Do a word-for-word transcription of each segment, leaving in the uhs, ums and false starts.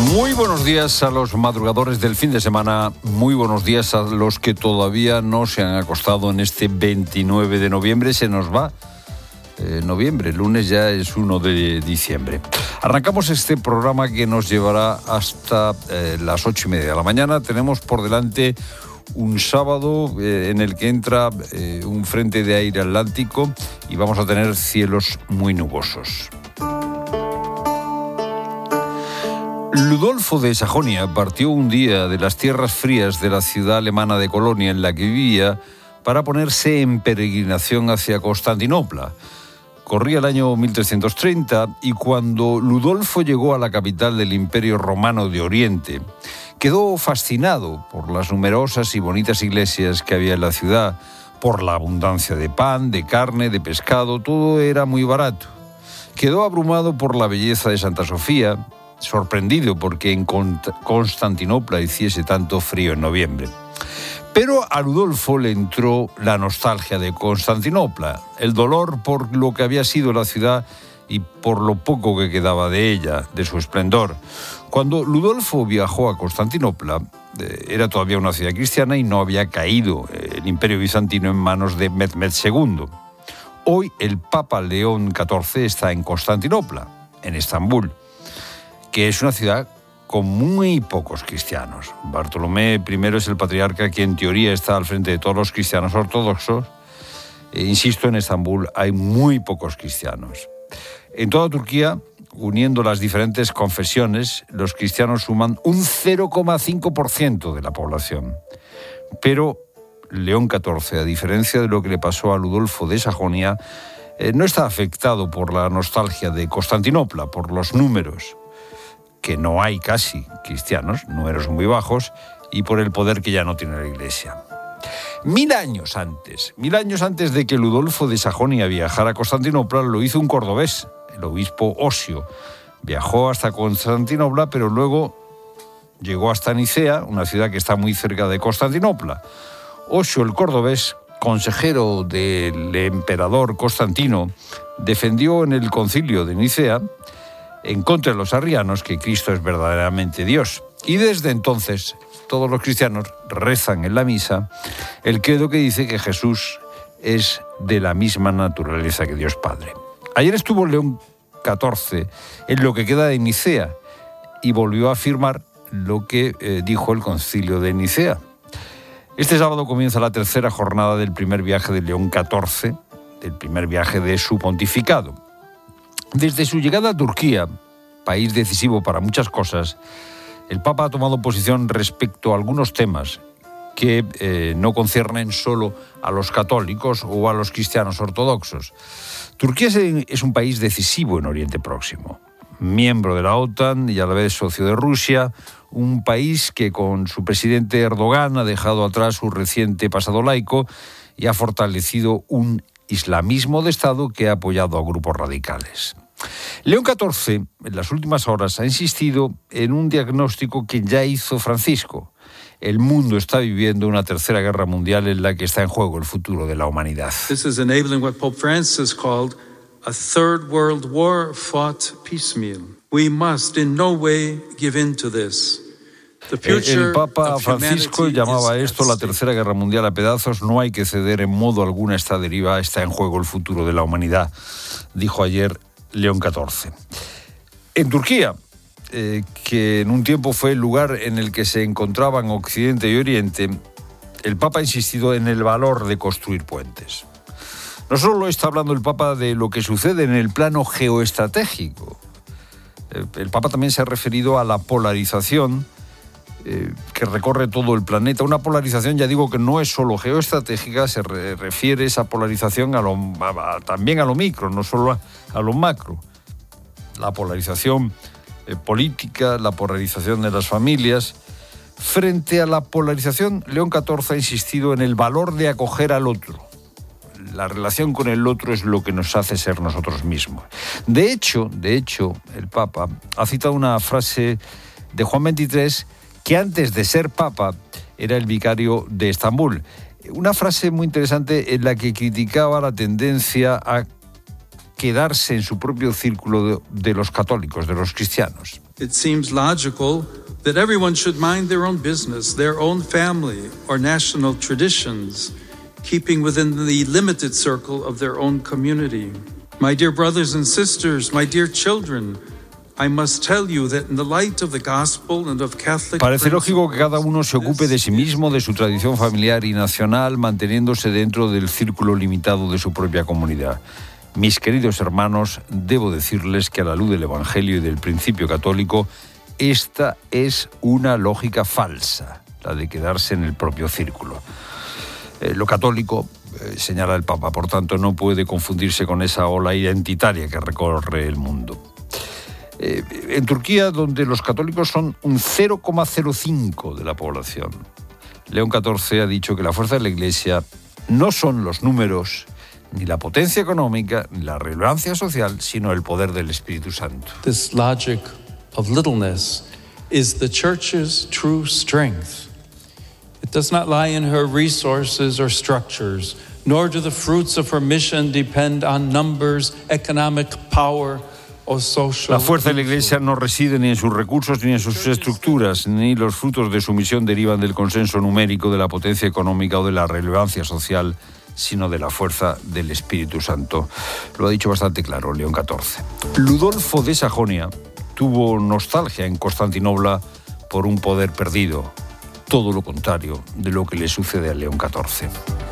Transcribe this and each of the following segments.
Muy buenos días a los madrugadores del fin de semana, muy buenos días a los que todavía no se han acostado en este veintinueve de noviembre, se nos va eh, noviembre, el lunes ya es uno de diciembre. Arrancamos este programa que nos llevará hasta eh, las ocho y media de la mañana. Tenemos por delante un sábado eh, en el que entra eh, un frente de aire atlántico y vamos a tener cielos muy nubosos. Ludolfo de Sajonia partió un día de las tierras frías de la ciudad alemana de Colonia en la que vivía para ponerse en peregrinación hacia Constantinopla. Corría el año mil trescientos treinta y cuando Ludolfo llegó a la capital del Imperio Romano de Oriente, quedó fascinado por las numerosas y bonitas iglesias que había en la ciudad, por la abundancia de pan, de carne, de pescado, todo era muy barato. Quedó abrumado por la belleza de Santa Sofía, sorprendido porque en Constantinopla hiciese tanto frío en noviembre. Pero a Ludolfo le entró la nostalgia de Constantinopla, el dolor por lo que había sido la ciudad y por lo poco que quedaba de ella, de su esplendor. Cuando Ludolfo viajó a Constantinopla, eh, era todavía una ciudad cristiana y no había caído el Imperio Bizantino en manos de Mehmed segundo. Hoy el Papa León catorce está en Constantinopla, en Estambul, que es una ciudad con muy pocos cristianos. Bartolomé primero es el patriarca que en teoría está al frente de todos los cristianos ortodoxos. E insisto, en Estambul hay muy pocos cristianos. En toda Turquía, uniendo las diferentes confesiones, los cristianos suman un cero coma cinco por ciento de la población. Pero León catorce, a diferencia de lo que le pasó a Ludolfo de Sajonia, eh, no está afectado por la nostalgia de Constantinopla, por los números, que no hay casi cristianos, números muy bajos, y por el poder que ya no tiene la Iglesia. Mil años antes, mil años antes de que Ludolfo de Sajonia viajara a Constantinopla, lo hizo un cordobés, el obispo Osio. Viajó hasta Constantinopla, pero luego llegó hasta Nicea, una ciudad que está muy cerca de Constantinopla. Osio, el cordobés, consejero del emperador Constantino, defendió en el concilio de Nicea, en contra de los arrianos, que Cristo es verdaderamente Dios. Y desde entonces todos los cristianos rezan en la misa el credo que dice que Jesús es de la misma naturaleza que Dios Padre. Ayer estuvo León catorce en lo que queda de Nicea y volvió a afirmar lo que eh, dijo el concilio de Nicea. Este sábado comienza la tercera jornada del primer viaje de León catorce, del primer viaje de su pontificado. Desde su llegada a Turquía, país decisivo para muchas cosas, el Papa ha tomado posición respecto a algunos temas que eh, no conciernen solo a los católicos o a los cristianos ortodoxos. Turquía es un país decisivo en Oriente Próximo, miembro de la OTAN y a la vez socio de Rusia, un país que con su presidente Erdogan ha dejado atrás su reciente pasado laico y ha fortalecido un islamismo de Estado que ha apoyado a grupos radicales. León catorce, en las últimas horas, ha insistido en un diagnóstico que ya hizo Francisco. El mundo está viviendo una tercera guerra mundial en la que está en juego el futuro de la humanidad. This is enabling what Pope Francis called a third world war fought piecemeal. We must in no way give in to this. El Papa Francisco llamaba a esto la tercera guerra mundial a pedazos. No hay que ceder en modo alguno a esta deriva. Está en juego el futuro de la humanidad, dijo ayer León catorce. En Turquía, eh, que en un tiempo fue el lugar en el que se encontraban Occidente y Oriente, el Papa ha insistido en el valor de construir puentes. No solo está hablando el Papa de lo que sucede en el plano geoestratégico. El Papa también se ha referido a la polarización eh, que recorre todo el planeta. Una polarización, ya digo, que no es solo geoestratégica, se re- refiere esa polarización a lo, a, a, también a lo micro, no solo a, a lo macro. La polarización eh, política, la polarización de las familias. Frente a la polarización, León catorce ha insistido en el valor de acoger al otro. La relación con el otro es lo que nos hace ser nosotros mismos. De hecho, de hecho, el Papa ha citado una frase de Juan veintitrés, que antes de ser Papa era el vicario de Estambul. Una frase muy interesante en la que criticaba la tendencia a quedarse en su propio círculo de, de los católicos, de los cristianos. It seems logical that everyone should mind their own business, their own family or national traditions, keeping within the limited circle of their own community. My dear brothers and sisters, my dear children, I must tell you that in the light of the gospel and of Catholic Parece lógico que cada uno se ocupe de sí mismo, de su tradición familiar y nacional, manteniéndose dentro del círculo limitado de su propia comunidad. Mis queridos hermanos, debo decirles que a la luz del Evangelio y del principio católico, esta es una lógica falsa, la de quedarse en el propio círculo. Eh, lo católico, eh, señala el Papa, por tanto, no puede confundirse con esa ola identitaria que recorre el mundo. Eh, en Turquía, donde los católicos son un cero coma cero cinco de la población, León catorce ha dicho que la fuerza de la Iglesia no son los números, ni la potencia económica, ni la relevancia social, sino el poder del Espíritu Santo. This logic of littleness is the Church's true strength. It does not lie in her resources or structures, nor do the fruits of her mission depend on numbers, economic power, or social. La fuerza de la Iglesia no reside ni en sus recursos ni en sus estructuras, ni los frutos de su misión derivan del consenso numérico, de la potencia económica o de la relevancia social, sino de la fuerza del Espíritu Santo. Lo ha dicho bastante claro León catorce. Ludolfo de Sajonia tuvo nostalgia en Constantinopla por un poder perdido, todo lo contrario de lo que le sucede a León catorce.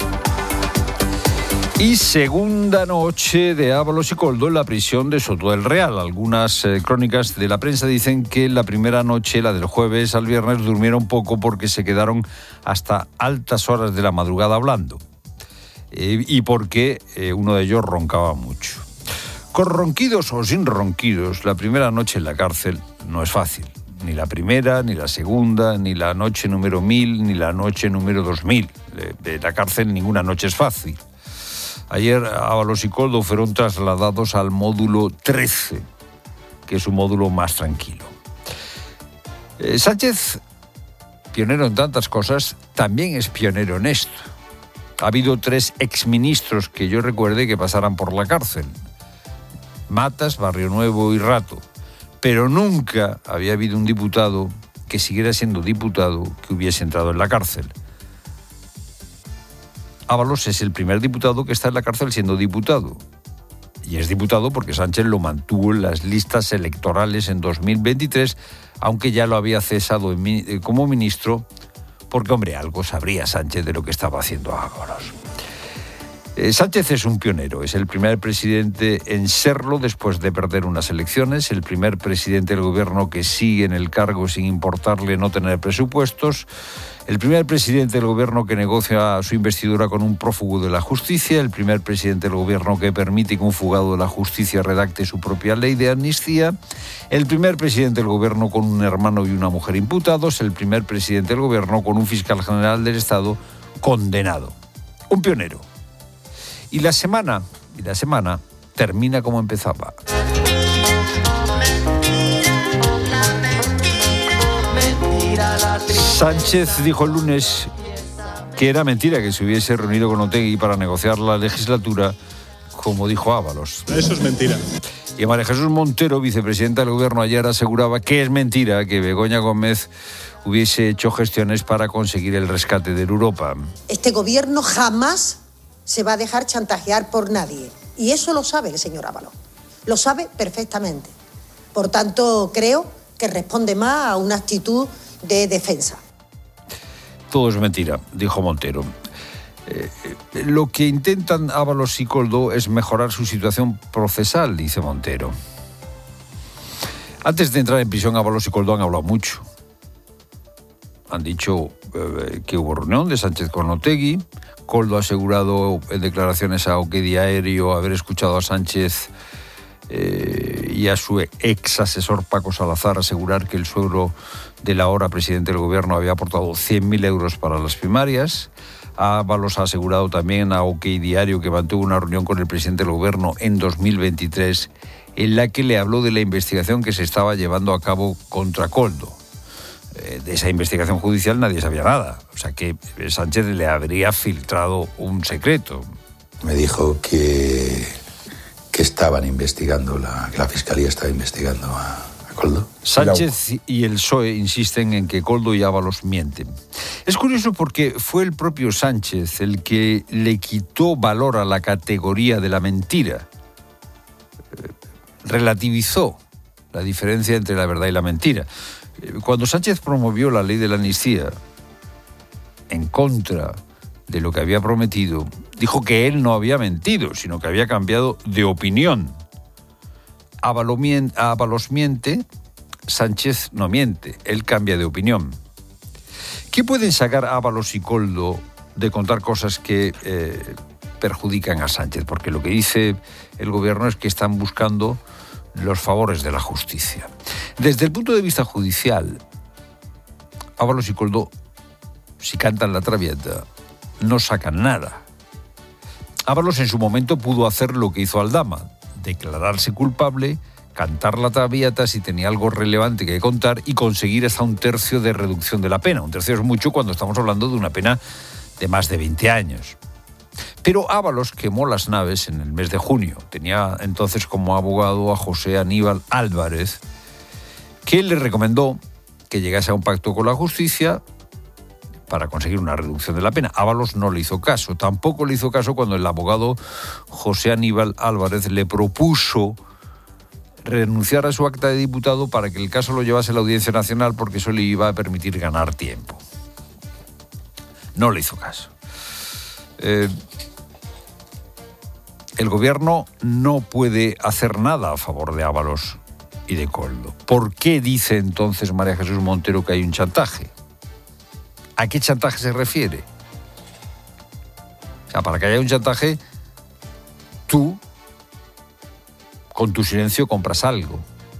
Y segunda noche de Ábalos y Koldo en la prisión de Soto del Real. Algunas eh, crónicas de la prensa dicen que la primera noche, la del jueves al viernes, durmieron poco porque se quedaron hasta altas horas de la madrugada hablando. Eh, y porque eh, uno de ellos roncaba mucho. Con ronquidos o sin ronquidos, la primera noche en la cárcel no es fácil. Ni la primera, ni la segunda, ni la noche número mil, ni la noche número dos mil. De la cárcel ninguna noche es fácil. Ayer Ábalos y Koldo fueron trasladados al módulo trece, que es un módulo más tranquilo. Eh, Sánchez, pionero en tantas cosas, también es pionero en esto. Ha habido tres exministros que yo recuerde que pasaran por la cárcel. Matas, Barrio Nuevo y Rato. Pero nunca había habido un diputado que siguiera siendo diputado que hubiese entrado en la cárcel. Ábalos es el primer diputado que está en la cárcel siendo diputado. Y es diputado porque Sánchez lo mantuvo en las listas electorales en dos mil veintitrés, aunque ya lo había cesado en, como ministro, porque, hombre, algo sabría Sánchez de lo que estaba haciendo Ábalos. Eh, Sánchez es un pionero, es el primer presidente en serlo después de perder unas elecciones, el primer presidente del gobierno que sigue en el cargo sin importarle no tener presupuestos, el primer presidente del gobierno que negocia su investidura con un prófugo de la justicia, el primer presidente del gobierno que permite que un fugado de la justicia redacte su propia ley de amnistía, el primer presidente del gobierno con un hermano y una mujer imputados, el primer presidente del gobierno con un fiscal general del Estado condenado. Un pionero. Y la semana, y la semana termina como empezaba. Sánchez dijo el lunes que era mentira que se hubiese reunido con Otegi para negociar la legislatura, como dijo Ábalos. Eso es mentira. Y María Jesús Montero, vicepresidenta del gobierno, ayer aseguraba que es mentira que Begoña Gómez hubiese hecho gestiones para conseguir el rescate de Europa. Este gobierno jamás se va a dejar chantajear por nadie. Y eso lo sabe el señor Ábalos. Lo sabe perfectamente. Por tanto, creo que responde más a una actitud de defensa. Todo es mentira, dijo Montero. Eh, lo que intentan Ábalos y Koldo es mejorar su situación procesal, dice Montero. Antes de entrar en prisión, Ábalos y Koldo han hablado mucho. Han dicho eh, que hubo reunión de Sánchez con Otegi. Koldo ha asegurado en declaraciones a OK Diario haber escuchado a Sánchez eh, y a su ex asesor Paco Salazar asegurar que el suegro del ahora presidente del gobierno había aportado cien mil euros para las primarias. Ábalos ha asegurado también a OK Diario que mantuvo una reunión con el presidente del gobierno en dos mil veintitrés en la que le habló de la investigación que se estaba llevando a cabo contra Koldo. De esa investigación judicial nadie sabía nada. O sea que Sánchez le habría filtrado un secreto. Me dijo que, que estaban investigando, la, que la Fiscalía estaba investigando a, a Koldo. Sánchez y el P S O E insisten en que Koldo y Ábalos mienten. Es curioso porque fue el propio Sánchez el que le quitó valor a la categoría de la mentira. Relativizó la diferencia entre la verdad y la mentira. Cuando Sánchez promovió la ley de la amnistía en contra de lo que había prometido, dijo que él no había mentido, sino que había cambiado de opinión. Ábalos miente, Sánchez no miente, él cambia de opinión. ¿Qué pueden sacar Ábalos y Koldo de contar cosas que eh, perjudican a Sánchez? Porque lo que dice el gobierno es que están buscando los favores de la justicia. Desde el punto de vista judicial, Ábalos y Koldo, si cantan la traviata, no sacan nada. Ábalos en su momento pudo hacer lo que hizo Aldama, declararse culpable, cantar la traviata si tenía algo relevante que contar y conseguir hasta un tercio de reducción de la pena. Un tercio es mucho cuando estamos hablando de una pena de más de veinte años. Pero Ábalos quemó las naves en el mes de junio. Tenía entonces como abogado a José Aníbal Álvarez, que le recomendó que llegase a un pacto con la justicia para conseguir una reducción de la pena. Ábalos no le hizo caso. Tampoco le hizo caso cuando el abogado José Aníbal Álvarez le propuso renunciar a su acta de diputado para que el caso lo llevase a la Audiencia Nacional, porque eso le iba a permitir ganar tiempo. No le hizo caso. Eh, el gobierno no puede hacer nada a favor de Ábalos y de Koldo. ¿Por qué dice entonces María Jesús Montero que hay un chantaje? ¿A qué chantaje se refiere? O sea, para que haya un chantaje, tú, con tu silencio, compras algo.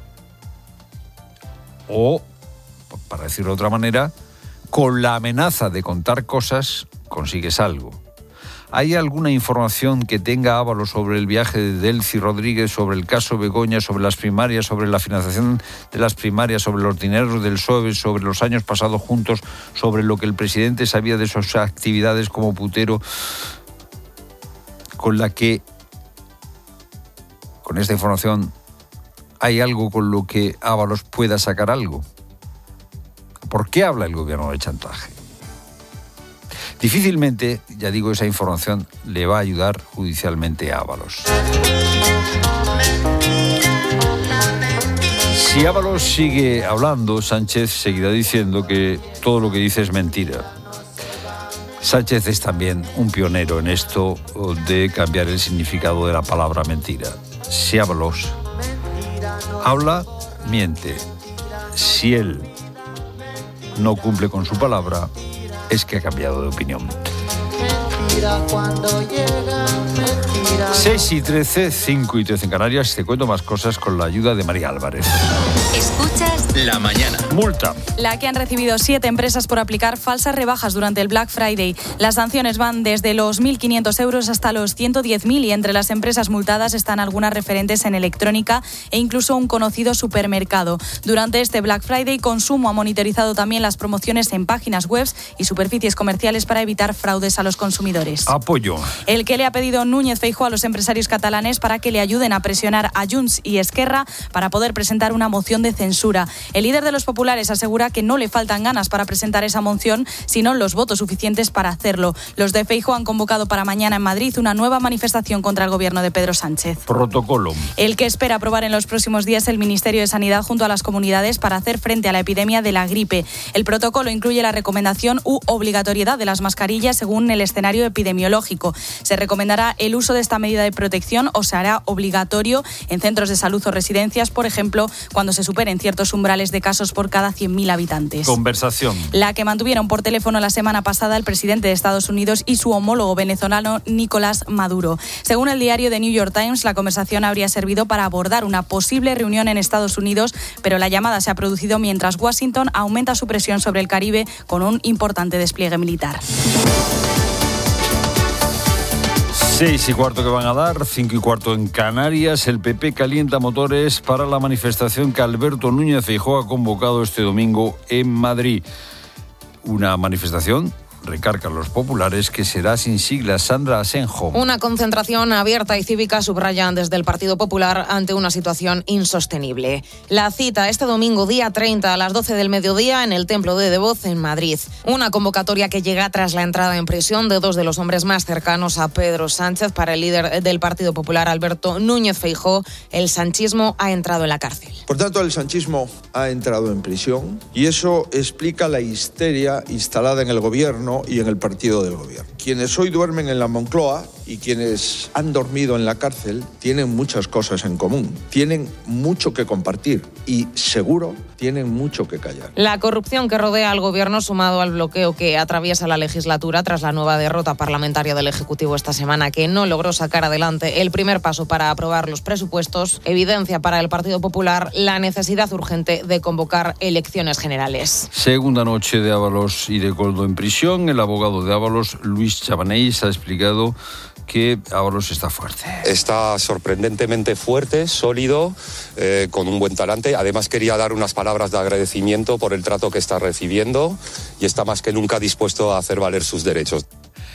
O, para decirlo de otra manera, con la amenaza de contar cosas, consigues algo. ¿Hay alguna información que tenga Ábalos sobre el viaje de Delcy Rodríguez, sobre el caso Begoña, sobre las primarias, sobre la financiación de las primarias, sobre los dineros del P S O E, sobre los años pasados juntos, sobre lo que el presidente sabía de sus actividades como putero, con la que, con esta información, hay algo con lo que Ábalos pueda sacar algo? ¿Por qué habla el gobierno de chantaje? Difícilmente, ya digo, esa información le va a ayudar judicialmente a Ábalos. Si Ábalos sigue hablando, Sánchez seguirá diciendo que todo lo que dice es mentira. Sánchez es también un pionero en esto de cambiar el significado de la palabra mentira. Si Ábalos habla, miente. Si él no cumple con su palabra, es que ha cambiado de opinión. seis y trece, cinco y trece en Canarias. Te cuento más cosas con la ayuda de María Álvarez. Escuchas La Mañana. Multa. La que han recibido siete empresas por aplicar falsas rebajas durante el Black Friday. Las sanciones van desde los mil quinientos euros hasta los ciento diez mil, y entre las empresas multadas están algunas referentes en electrónica e incluso un conocido supermercado. Durante este Black Friday, Consumo ha monitorizado también las promociones en páginas web y superficies comerciales para evitar fraudes a los consumidores. Apoyo. El que le ha pedido Núñez Feijóo a los empresarios catalanes para que le ayuden a presionar a Junts y Esquerra para poder presentar una moción de censura. El líder de los populares asegura que no le faltan ganas para presentar esa moción, sino los votos suficientes para hacerlo. Los de Feijóo han convocado para mañana en Madrid una nueva manifestación contra el gobierno de Pedro Sánchez. Protocolo. El que espera aprobar en los próximos días el Ministerio de Sanidad junto a las comunidades para hacer frente a la epidemia de la gripe. El protocolo incluye la recomendación u obligatoriedad de las mascarillas según el escenario epidemiológico. Se recomendará el uso de esta medida de protección o se hará obligatorio en centros de salud o residencias, por ejemplo, cuando se superen ciertos umbrales de casos por cada cien mil habitantes. Conversación. La que mantuvieron por teléfono la semana pasada el presidente de Estados Unidos y su homólogo venezolano Nicolás Maduro. Según el diario The New York Times, la conversación habría servido para abordar una posible reunión en Estados Unidos, pero la llamada se ha producido mientras Washington aumenta su presión sobre el Caribe con un importante despliegue militar. Seis y cuarto que van a dar, cinco y cuarto en Canarias. El P P calienta motores para la manifestación que Alberto Núñez Feijóo ha convocado este domingo en Madrid. Una manifestación recargan los populares que será sin siglas. Sandra Asenjo. Una concentración abierta y cívica, subrayan desde el Partido Popular, ante una situación insostenible. La cita este domingo, día treinta, a las doce del mediodía, en el Templo de Devoz, en Madrid. Una convocatoria que llega tras la entrada en prisión de dos de los hombres más cercanos a Pedro Sánchez. Para el líder del Partido Popular, Alberto Núñez Feijóo, el sanchismo ha entrado en la cárcel. Por tanto, el sanchismo ha entrado en prisión y eso explica la histeria instalada en el gobierno y en el partido del gobierno. Quienes hoy duermen en la Moncloa y quienes han dormido en la cárcel tienen muchas cosas en común, tienen mucho que compartir y seguro tienen mucho que callar. La corrupción que rodea al gobierno, sumado al bloqueo que atraviesa la legislatura tras la nueva derrota parlamentaria del Ejecutivo esta semana, que no logró sacar adelante el primer paso para aprobar los presupuestos, evidencia para el Partido Popular la necesidad urgente de convocar elecciones generales. Segunda noche de Ábalos y de Coldo en prisión. El abogado de Ábalos, Luis Chabanells, ha explicado que Ábalos está fuerte. Está sorprendentemente fuerte, sólido, eh, con un buen talante. Además, quería dar unas palabras de agradecimiento por el trato que está recibiendo y está más que nunca dispuesto a hacer valer sus derechos.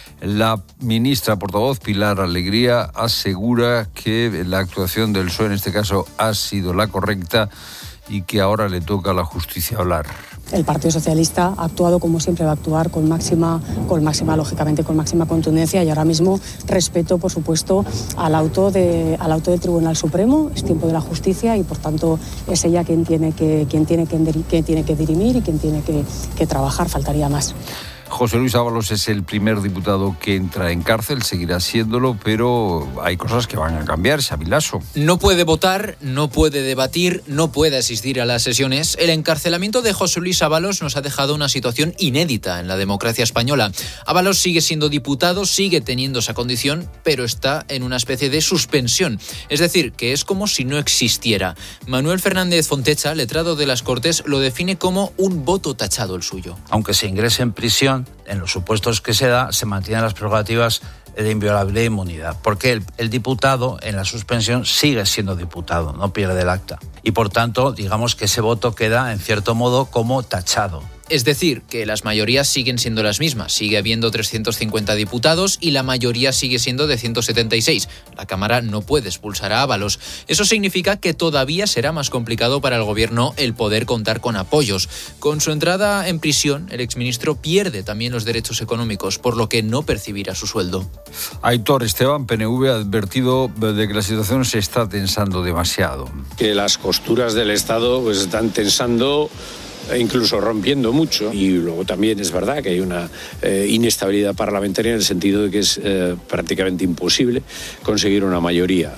La ministra portavoz Pilar Alegría asegura que la actuación del P S O E en este caso ha sido la correcta y que ahora le toca a la justicia hablar. El Partido Socialista ha actuado como siempre va a actuar, con máxima, con máxima, lógicamente, con máxima contundencia, y ahora mismo respeto, por supuesto, al auto de, al auto del Tribunal Supremo. Es tiempo de la justicia y, por tanto, es ella quien tiene que, quien tiene que, quien tiene que dirimir y quien tiene que, que trabajar. Faltaría más. José Luis Ábalos es el primer diputado que entra en cárcel, seguirá siéndolo, pero hay cosas que van a cambiar, Xabi Laso. No puede votar, no puede debatir, no puede asistir a las sesiones. El encarcelamiento de José Luis Ábalos nos ha dejado una situación inédita en la democracia española. Ábalos sigue siendo diputado, sigue teniendo esa condición, pero está en una especie de suspensión. Es decir, que es como si no existiera. Manuel Fernández Fontecha, letrado de las Cortes, lo define como un voto tachado el suyo. Aunque se ingrese en prisión, en los supuestos que se da, se mantienen las prerrogativas de inviolabilidad e inmunidad, porque el, el diputado en la suspensión sigue siendo diputado, no pierde el acta. Y por tanto, digamos que ese voto queda, en cierto modo, como tachado. Es decir, que las mayorías siguen siendo las mismas. Sigue habiendo trescientos cincuenta diputados y la mayoría sigue siendo de ciento setenta y seis. La Cámara no puede expulsar a Ábalos. Eso significa que todavía será más complicado para el Gobierno el poder contar con apoyos. Con su entrada en prisión, el exministro pierde también los derechos económicos, por lo que no percibirá su sueldo. Aitor Esteban, P N V, ha advertido de que la situación se está tensando demasiado. Que las costuras del Estado pues, están tensando, incluso rompiendo mucho, y luego también es verdad que hay una eh, inestabilidad parlamentaria en el sentido de que es eh, prácticamente imposible conseguir una mayoría.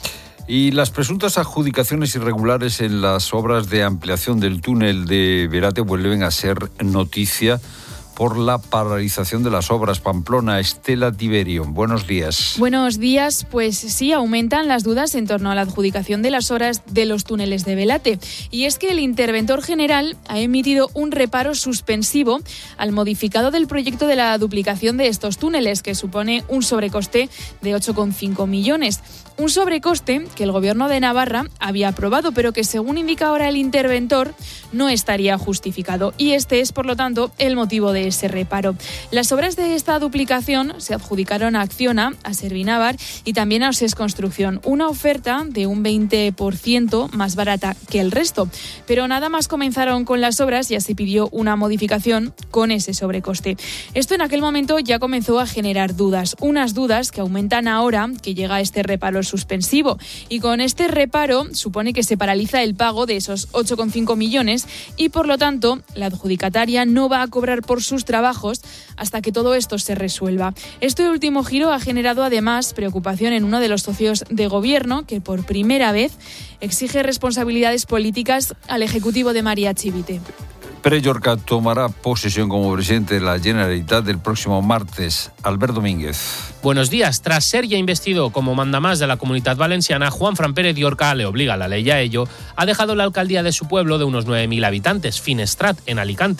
Y las presuntas adjudicaciones irregulares en las obras de ampliación del túnel de Berate vuelven a ser noticia por la paralización de las obras. Pamplona, Estela Tiberio, buenos días. Buenos días, pues sí, aumentan las dudas en torno a la adjudicación de las obras de los túneles de Belate. Y es que el interventor general ha emitido un reparo suspensivo al modificado del proyecto de la duplicación de estos túneles, que supone un sobrecoste de ocho coma cinco millones. Un sobrecoste que el Gobierno de Navarra había aprobado, pero que, según indica ahora el interventor, no estaría justificado. Y este es, por lo tanto, el motivo de ese reparo. Las obras de esta duplicación se adjudicaron a Acciona, a Servinavar y también a Oses Construcción, una oferta de un veinte por ciento más barata que el resto. Pero nada más comenzaron con las obras, ya se pidió una modificación con ese sobrecoste. Esto en aquel momento ya comenzó a generar dudas, unas dudas que aumentan ahora que llega este reparo suspensivo. Y con este reparo supone que se paraliza el pago de esos ocho coma cinco millones y, por lo tanto, la adjudicataria no va a cobrar por sus trabajos hasta que todo esto se resuelva. Este último giro ha generado además preocupación en uno de los socios de Gobierno, que por primera vez exige responsabilidades políticas al Ejecutivo de María Chivite. Pere Llorca tomará posesión como presidente de la Generalitat el próximo martes. Albert Domínguez. Buenos días. Tras ser ya investido como mandamás de la Comunitat Valenciana, Juanfran Pérez Llorca, le obliga la ley a ello, ha dejado la alcaldía de su pueblo de unos nueve mil habitantes, Finestrat, en Alicante.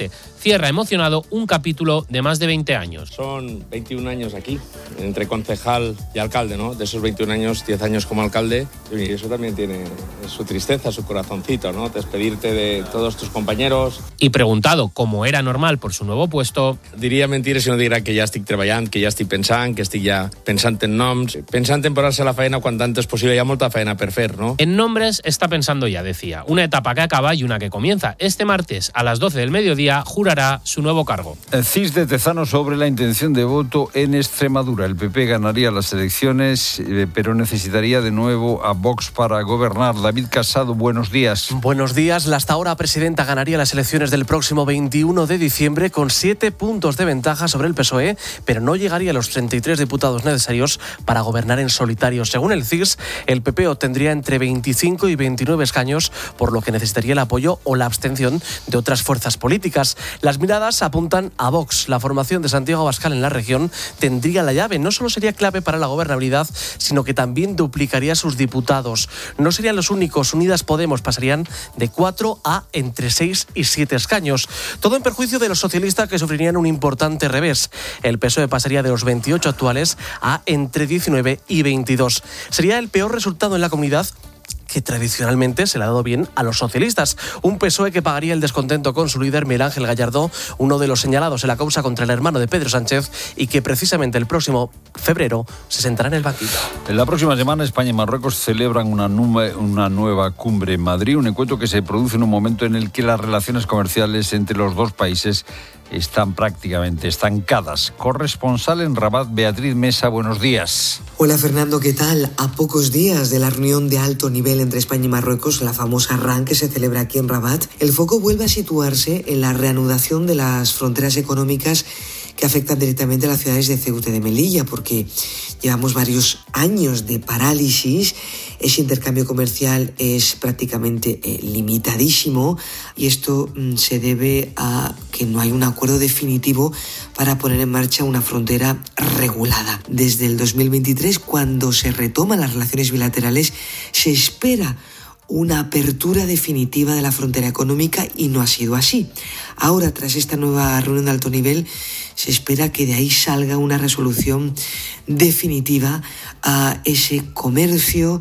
cierra emocionado un capítulo de más de veinte años. Son veintiún años aquí, entre concejal y alcalde, ¿no? De esos veintiún años, diez años como alcalde, y eso también tiene su tristeza, su corazoncito, ¿no? Despedirte de todos tus compañeros. Y preguntado, como era normal por su nuevo puesto... Diria mentires si no diria que ja estic treballant, que ja estic pensant, que estic ja pensant en noms, pensant en posar-se a la feina quan tant és possible. Hi ha molta feina per fer, ¿no? En nombres está pensando ya, decía. Una etapa que acaba y una que comienza. Este martes, a las doce del mediodía, jurará su nuevo cargo. El C I S de Tezano sobre la intención de voto en Extremadura. El P P ganaría las elecciones, eh, pero necesitaría de nuevo a Vox para gobernar. David Casado, buenos días. Buenos días. La hasta ahora presidenta ganaría las elecciones del próximo veintiuno de diciembre con siete puntos de ventaja sobre el P S O E, pero no llegaría a los treinta y tres diputados necesarios para gobernar en solitario. Según el C I S, el P P obtendría entre veinticinco y veintinueve escaños, por lo que necesitaría el apoyo o la abstención de otras fuerzas políticas. Las miradas apuntan a Vox. La formación de Santiago Abascal en la región tendría la llave. No solo sería clave para la gobernabilidad, sino que también duplicaría sus diputados. No serían los únicos. Unidas Podemos pasarían de cuatro a entre seis y siete escaños. Todo en perjuicio de los socialistas, que sufrirían un importante revés. El P S O E pasaría de los veintiocho actuales a entre diecinueve y veintidós. Sería el peor resultado en la comunidad, que tradicionalmente se le ha dado bien a los socialistas. Un P S O E que pagaría el descontento con su líder, Miguel Ángel Gallardó, uno de los señalados en la causa contra el hermano de Pedro Sánchez, y que precisamente el próximo febrero se sentará en el banquillo. En la próxima semana, España y Marruecos celebran una, nube, una nueva cumbre en Madrid, un encuentro que se produce en un momento en el que las relaciones comerciales entre los dos países están prácticamente estancadas. Corresponsal en Rabat, Beatriz Mesa, buenos días. Hola Fernando, ¿qué tal? A pocos días de la reunión de alto nivel entre España y Marruecos, la famosa R A N que se celebra aquí en Rabat, el foco vuelve a situarse en la reanudación de las fronteras económicas que afectan directamente a las ciudades de Ceuta y de Melilla, porque llevamos varios años de parálisis. Ese intercambio comercial es prácticamente eh, limitadísimo, y esto mm, se debe a que no hay un acuerdo definitivo para poner en marcha una frontera regulada. Desde el dos mil veintitrés, cuando se retoman las relaciones bilaterales, se espera una apertura definitiva de la frontera económica, y no ha sido así. Ahora, tras esta nueva reunión de alto nivel, se espera que de ahí salga una resolución definitiva a ese comercio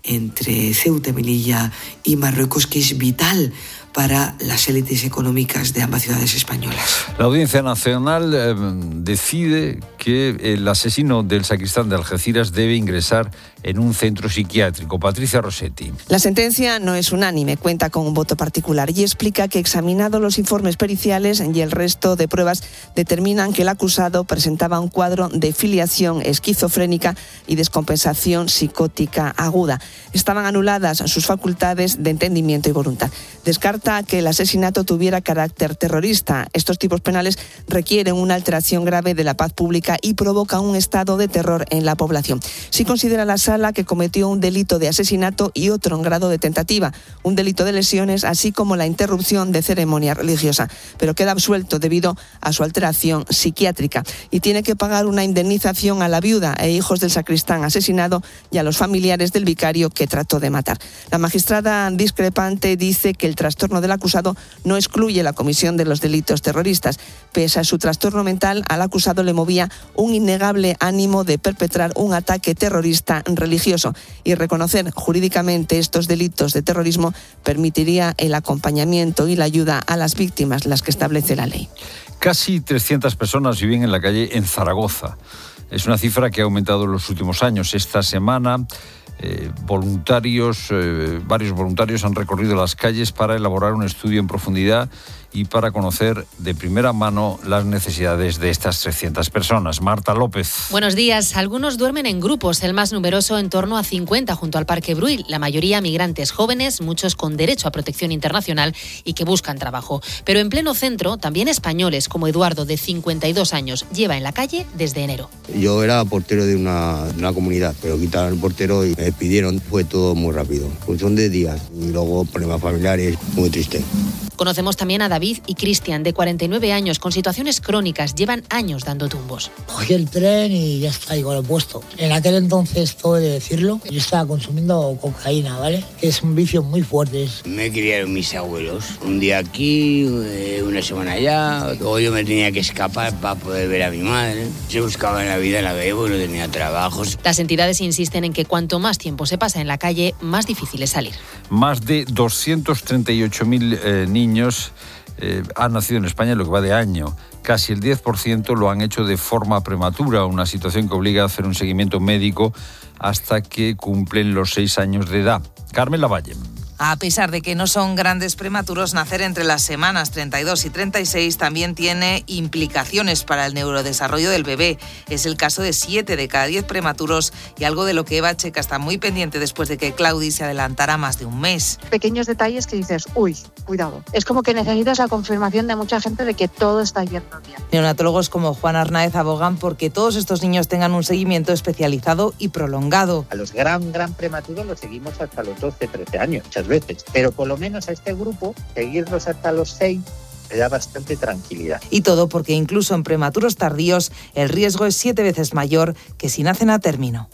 entre Ceuta, Melilla y Marruecos, que es vital para las élites económicas de ambas ciudades españolas. La Audiencia Nacional eh, decide que el asesino del sacristán de Algeciras debe ingresar en un centro psiquiátrico. Patricia Rossetti. La sentencia no es unánime, cuenta con un voto particular y explica que, examinado los informes periciales y el resto de pruebas, determinan que el acusado presentaba un cuadro de filiación esquizofrénica y descompensación psicótica aguda. Estaban anuladas sus facultades de entendimiento y voluntad. Descarta que el asesinato tuviera carácter terrorista. Estos tipos penales requieren una alteración grave de la paz pública y provocan un estado de terror en la población. Sí considera la sala que cometió un delito de asesinato y otro en grado de tentativa, un delito de lesiones, así como la interrupción de ceremonia religiosa, pero queda absuelto debido a su alteración psiquiátrica y tiene que pagar una indemnización a la viuda e hijos del sacristán asesinado y a los familiares del vicario que trató de matar. La magistrada discrepante dice que el trastorno del acusado no excluye la comisión de los delitos terroristas. Pese a su trastorno mental, al acusado le movía un innegable ánimo de perpetrar un ataque terrorista religioso, y reconocer jurídicamente estos delitos de terrorismo permitiría el acompañamiento y la ayuda a las víctimas, las que establece la ley. Casi trescientas personas viven en la calle en Zaragoza. Es una cifra que ha aumentado en los últimos años. Esta semana eh, voluntarios, eh, varios voluntarios han recorrido las calles para elaborar un estudio en profundidad y para conocer de primera mano las necesidades de estas trescientas personas. Marta López. Buenos días. Algunos duermen en grupos, el más numeroso en torno a cincuenta junto al Parque Bruil. La mayoría migrantes jóvenes, muchos con derecho a protección internacional y que buscan trabajo. Pero en pleno centro, también españoles, como Eduardo, de cincuenta y dos años, lleva en la calle desde enero. Yo era portero de una, de una comunidad, pero quitaron el portero y me despidieron. Fue todo muy rápido, en función de días. Y luego problemas familiares, muy triste. Conocemos también a David y Cristian, de cuarenta y nueve años, con situaciones crónicas, llevan años dando tumbos. Cogí el tren y ya está, igual lo he puesto. En aquel entonces, todo he de decirlo, yo estaba consumiendo cocaína, ¿vale? Es un vicio muy fuerte. Me criaron mis abuelos. Un día aquí, una semana allá, o yo me tenía que escapar para poder ver a mi madre. Se buscaba en la vida, la veía porque no tenía trabajos. Las entidades insisten en que cuanto más tiempo se pasa en la calle, más difícil es salir. Más de doscientos treinta y ocho mil eh, niños eh, han nacido en España en lo que va de año. Casi el diez por ciento lo han hecho de forma prematura, una situación que obliga a hacer un seguimiento médico hasta que cumplen los seis años de edad. Carmen Lavalle. A pesar de que no son grandes prematuros, nacer entre las semanas treinta y dos y treinta y seis también tiene implicaciones para el neurodesarrollo del bebé. Es el caso de siete de cada diez prematuros y algo de lo que Eva Checa está muy pendiente después de que Claudi se adelantara más de un mes. Pequeños detalles que dices, uy, cuidado. Es como que necesitas la confirmación de mucha gente de que todo está yendo bien. Neonatólogos como Juan Arnáez abogan porque todos estos niños tengan un seguimiento especializado y prolongado. A los gran, gran prematuros los seguimos hasta los doce, trece años, muchas veces. Pero por lo menos a este grupo, seguirlos hasta los seis, le da bastante tranquilidad. Y todo porque incluso en prematuros tardíos el riesgo es siete veces mayor que si nacen a término.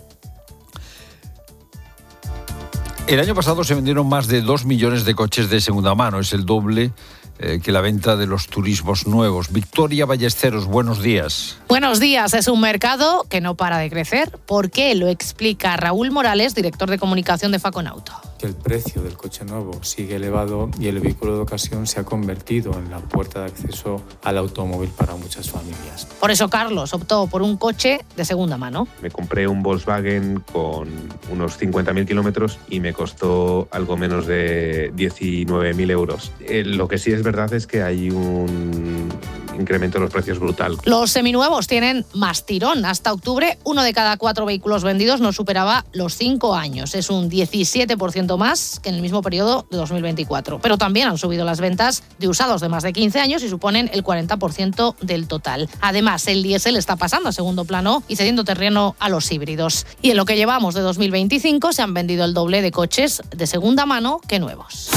El año pasado se vendieron más de dos millones de coches de segunda mano. Es el doble eh, que la venta de los turismos nuevos. Victoria Ballesteros, buenos días. Buenos días. Es un mercado que no para de crecer. ¿Por qué? Lo explica Raúl Morales, director de comunicación de Faconauto. Que el precio del coche nuevo sigue elevado y el vehículo de ocasión se ha convertido en la puerta de acceso al automóvil para muchas familias. Por eso Carlos optó por un coche de segunda mano. Me compré un Volkswagen con unos cincuenta mil kilómetros y me costó algo menos de diecinueve mil euros. Eh, lo que sí es verdad es que hay un incremento de los precios brutal. Los seminuevos tienen más tirón. Hasta octubre, uno de cada cuatro vehículos vendidos no superaba los cinco años. Es un diecisiete por ciento más que en el mismo periodo de dos mil veinticuatro. Pero también han subido las ventas de usados de más de quince años y suponen el cuarenta por ciento del total. Además, el diésel está pasando a segundo plano y cediendo terreno a los híbridos. Y en lo que llevamos de dos mil veinticinco se han vendido el doble de coches de segunda mano que nuevos.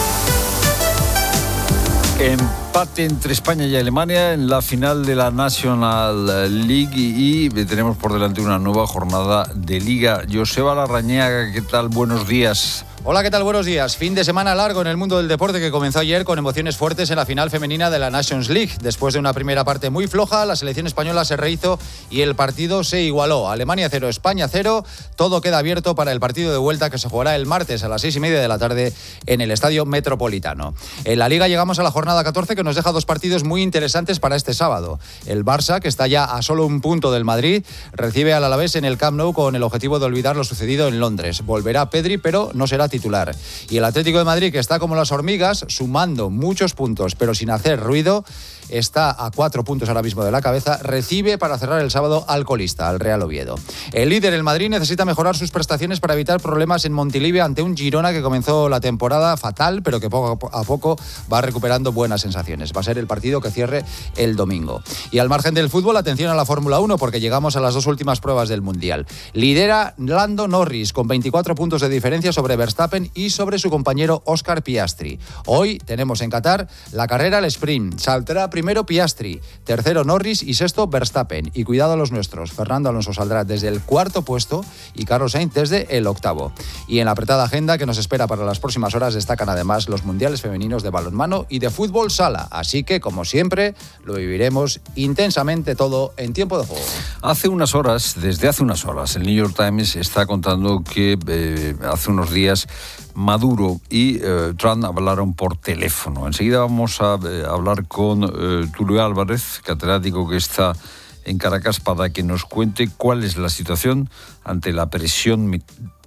Empate entre España y Alemania en la final de la National League y tenemos por delante una nueva jornada de Liga. Joseba Larrañaga, ¿qué tal? Buenos días. Hola, ¿qué tal? Buenos días. Fin de semana largo en el mundo del deporte que comenzó ayer con emociones fuertes en la final femenina de la Nations League. Después de una primera parte muy floja, la selección española se rehizo y el partido se igualó. Alemania cero, España cero. Todo queda abierto para el partido de vuelta que se jugará el martes a las seis y media de la tarde en el Estadio Metropolitano. En la Liga llegamos a la jornada catorce que nos deja dos partidos muy interesantes para este sábado. El Barça, que está ya a solo un punto del Madrid, recibe al Alavés en el Camp Nou con el objetivo de olvidar lo sucedido en Londres. Volverá Pedri, pero no será titular. Y el Atlético de Madrid, que está como las hormigas, sumando muchos puntos, pero sin hacer ruido, está a cuatro puntos ahora mismo de la cabeza, recibe para cerrar el sábado al colista, al Real Oviedo. El líder, el Madrid, necesita mejorar sus prestaciones para evitar problemas en Montilivi ante un Girona que comenzó la temporada fatal, pero que poco a poco va recuperando buenas sensaciones. Va a ser el partido que cierre el domingo. Y al margen del fútbol, atención a la Fórmula uno, porque llegamos a las dos últimas pruebas del Mundial. Lidera Lando Norris con veinticuatro puntos de diferencia sobre Verstappen y sobre su compañero Oscar Piastri. Hoy tenemos en Qatar la carrera al sprint. Saldrá primero Piastri, tercero Norris y sexto Verstappen. Y cuidado a los nuestros. Fernando Alonso saldrá desde el cuarto puesto y Carlos Sainz desde el octavo. Y en la apretada agenda que nos espera para las próximas horas destacan además los mundiales femeninos de balonmano y de fútbol sala. Así que, como siempre, lo viviremos intensamente todo en tiempo de juego. Hace unas horas, desde hace unas horas, el New York Times está contando que eh, hace unos días Maduro y eh, Trump hablaron por teléfono. Enseguida vamos a eh, hablar con eh, Tulio Álvarez, catedrático que está en Caracas, para que nos cuente cuál es la situación ante la presión mi-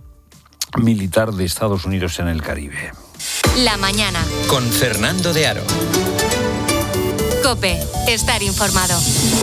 militar de Estados Unidos en el Caribe. La mañana. Con Fernando de Aro. COPE. Estar informado.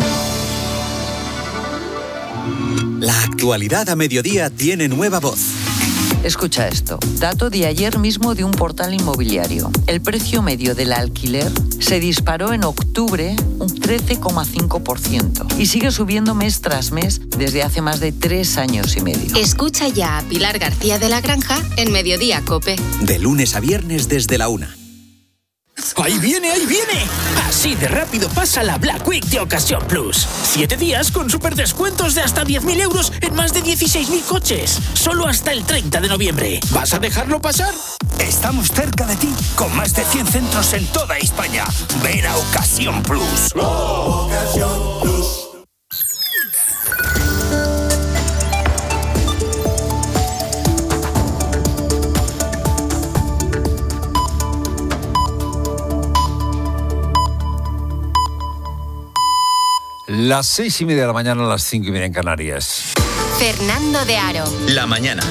La actualidad a mediodía tiene nueva voz. Escucha esto. Dato de ayer mismo de un portal inmobiliario. El precio medio del alquiler se disparó en octubre un trece coma cinco por ciento y sigue subiendo mes tras mes desde hace más de tres años y medio. Escucha ya a Pilar García de la Granja en Mediodía COPE. De lunes a viernes desde la una. ¡Ahí viene, ahí viene! Así de rápido pasa la Black Week de Ocasión Plus. Siete días con super descuentos de hasta diez mil euros en más de dieciséis mil coches. Solo hasta el treinta de noviembre. ¿Vas a dejarlo pasar? Estamos cerca de ti, con más de cien centros en toda España. Ven a Ocasión Plus. Ocasión Plus. Las seis y media de la mañana, a las cinco y media en Canarias. Fernando de Aro. La mañana.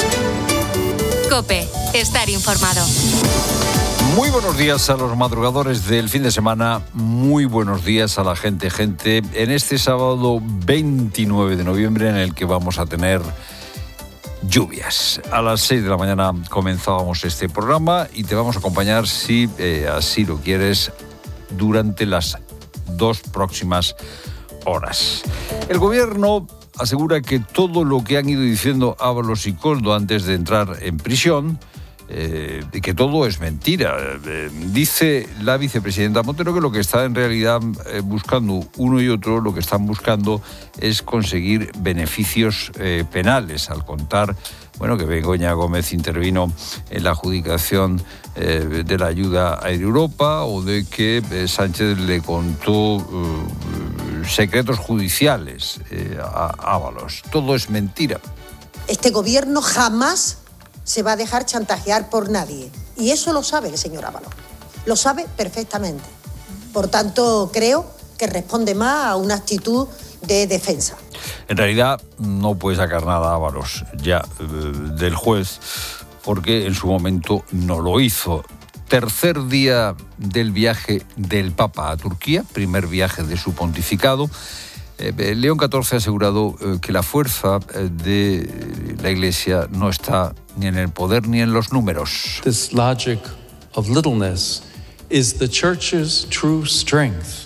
COPE. Estar informado. Muy buenos días a los madrugadores del fin de semana. Muy buenos días a la gente, gente. En este sábado veintinueve de noviembre, en el que vamos a tener lluvias. A las seis de la mañana comenzábamos este programa y te vamos a acompañar, si eh, así lo quieres, durante las dos próximas horas. El gobierno asegura que todo lo que han ido diciendo Ábalos y Koldo antes de entrar en prisión, eh, que todo es mentira. Eh, dice la vicepresidenta Montero que lo que está en realidad eh, buscando uno y otro, lo que están buscando es conseguir beneficios eh, penales, al contar, bueno, que Begoña Gómez intervino en la adjudicación eh, de la ayuda a Europa, o de que eh, Sánchez le contó eh, secretos judiciales eh, a Ábalos. Todo es mentira. Este gobierno jamás se va a dejar chantajear por nadie. Y eso lo sabe el señor Ábalos. Lo sabe perfectamente. Por tanto, creo que responde más a una actitud de defensa. En realidad no puede sacar nada Ábalos ya eh, del juez, porque en su momento no lo hizo. Tercer día del viaje del Papa a Turquía, primer viaje de su pontificado. Eh, León catorce ha asegurado eh, que la fuerza eh, de la Iglesia no está ni en el poder ni en los números. This logic of littleness is the church's true strength.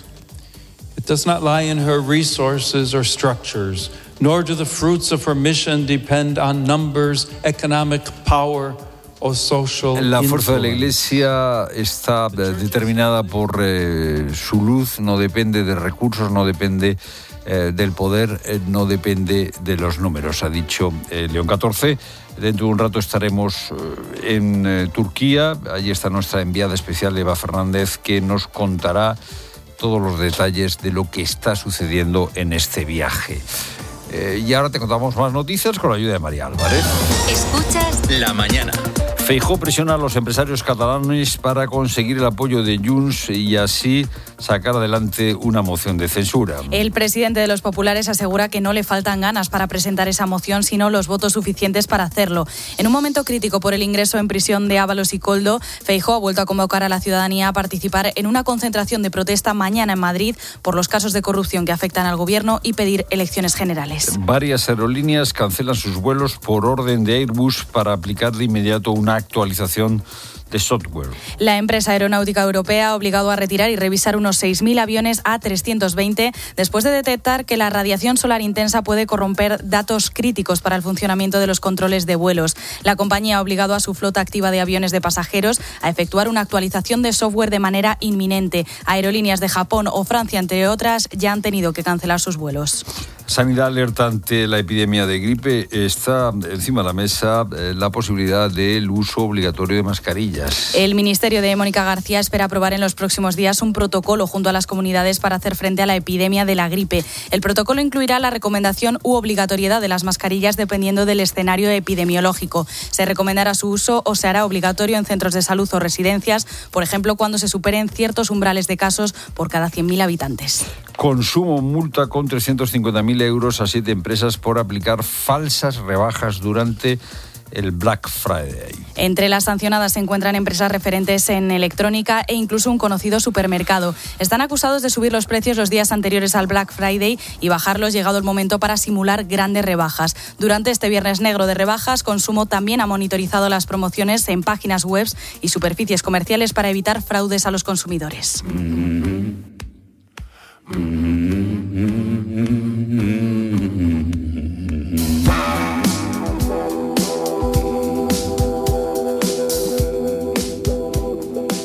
It does not lie in her resources or structures, nor do the fruits of her mission depend on numbers, economic power, o social La fuerza de la influence. Iglesia está eh, determinada por eh, su luz, no depende de recursos, no depende eh, del poder, eh, no depende de los números, ha dicho eh, León catorce. Dentro de un rato estaremos eh, en eh, Turquía. Allí está nuestra enviada especial Eva Fernández, que nos contará todos los detalles de lo que está sucediendo en este viaje. Eh, y ahora te contamos más noticias con la ayuda de María Álvarez. Escuchas La mañana. Feijóo presiona a los empresarios catalanes para conseguir el apoyo de Junts y así sacar adelante una moción de censura. El presidente de los populares asegura que no le faltan ganas para presentar esa moción, sino los votos suficientes para hacerlo. En un momento crítico por el ingreso en prisión de Ábalos y Koldo, Feijóo ha vuelto a convocar a la ciudadanía a participar en una concentración de protesta mañana en Madrid por los casos de corrupción que afectan al gobierno y pedir elecciones generales. Varias aerolíneas cancelan sus vuelos por orden de Airbus para aplicar de inmediato una actualización de software. La empresa aeronáutica europea ha obligado a retirar y revisar unos seis mil aviones A trescientos veinte después de detectar que la radiación solar intensa puede corromper datos críticos para el funcionamiento de los controles de vuelos. La compañía ha obligado a su flota activa de aviones de pasajeros a efectuar una actualización de software de manera inminente. Aerolíneas de Japón o Francia, entre otras, ya han tenido que cancelar sus vuelos. Sanidad alerta ante la epidemia de gripe. Está encima de la mesa eh, la posibilidad del uso obligatorio de mascarillas. El Ministerio de Mónica García espera aprobar en los próximos días un protocolo junto a las comunidades para hacer frente a la epidemia de la gripe. El protocolo incluirá la recomendación u obligatoriedad de las mascarillas dependiendo del escenario epidemiológico. Se recomendará su uso o se hará obligatorio en centros de salud o residencias, por ejemplo, cuando se superen ciertos umbrales de casos por cada cien mil habitantes. Consumo multa con trescientos cincuenta mil euros a siete empresas por aplicar falsas rebajas durante el Black Friday. Entre las sancionadas se encuentran empresas referentes en electrónica e incluso un conocido supermercado. Están acusados de subir los precios los días anteriores al Black Friday y bajarlos llegado el momento para simular grandes rebajas. Durante este viernes negro de rebajas, Consumo también ha monitorizado las promociones en páginas web y superficies comerciales para evitar fraudes a los consumidores.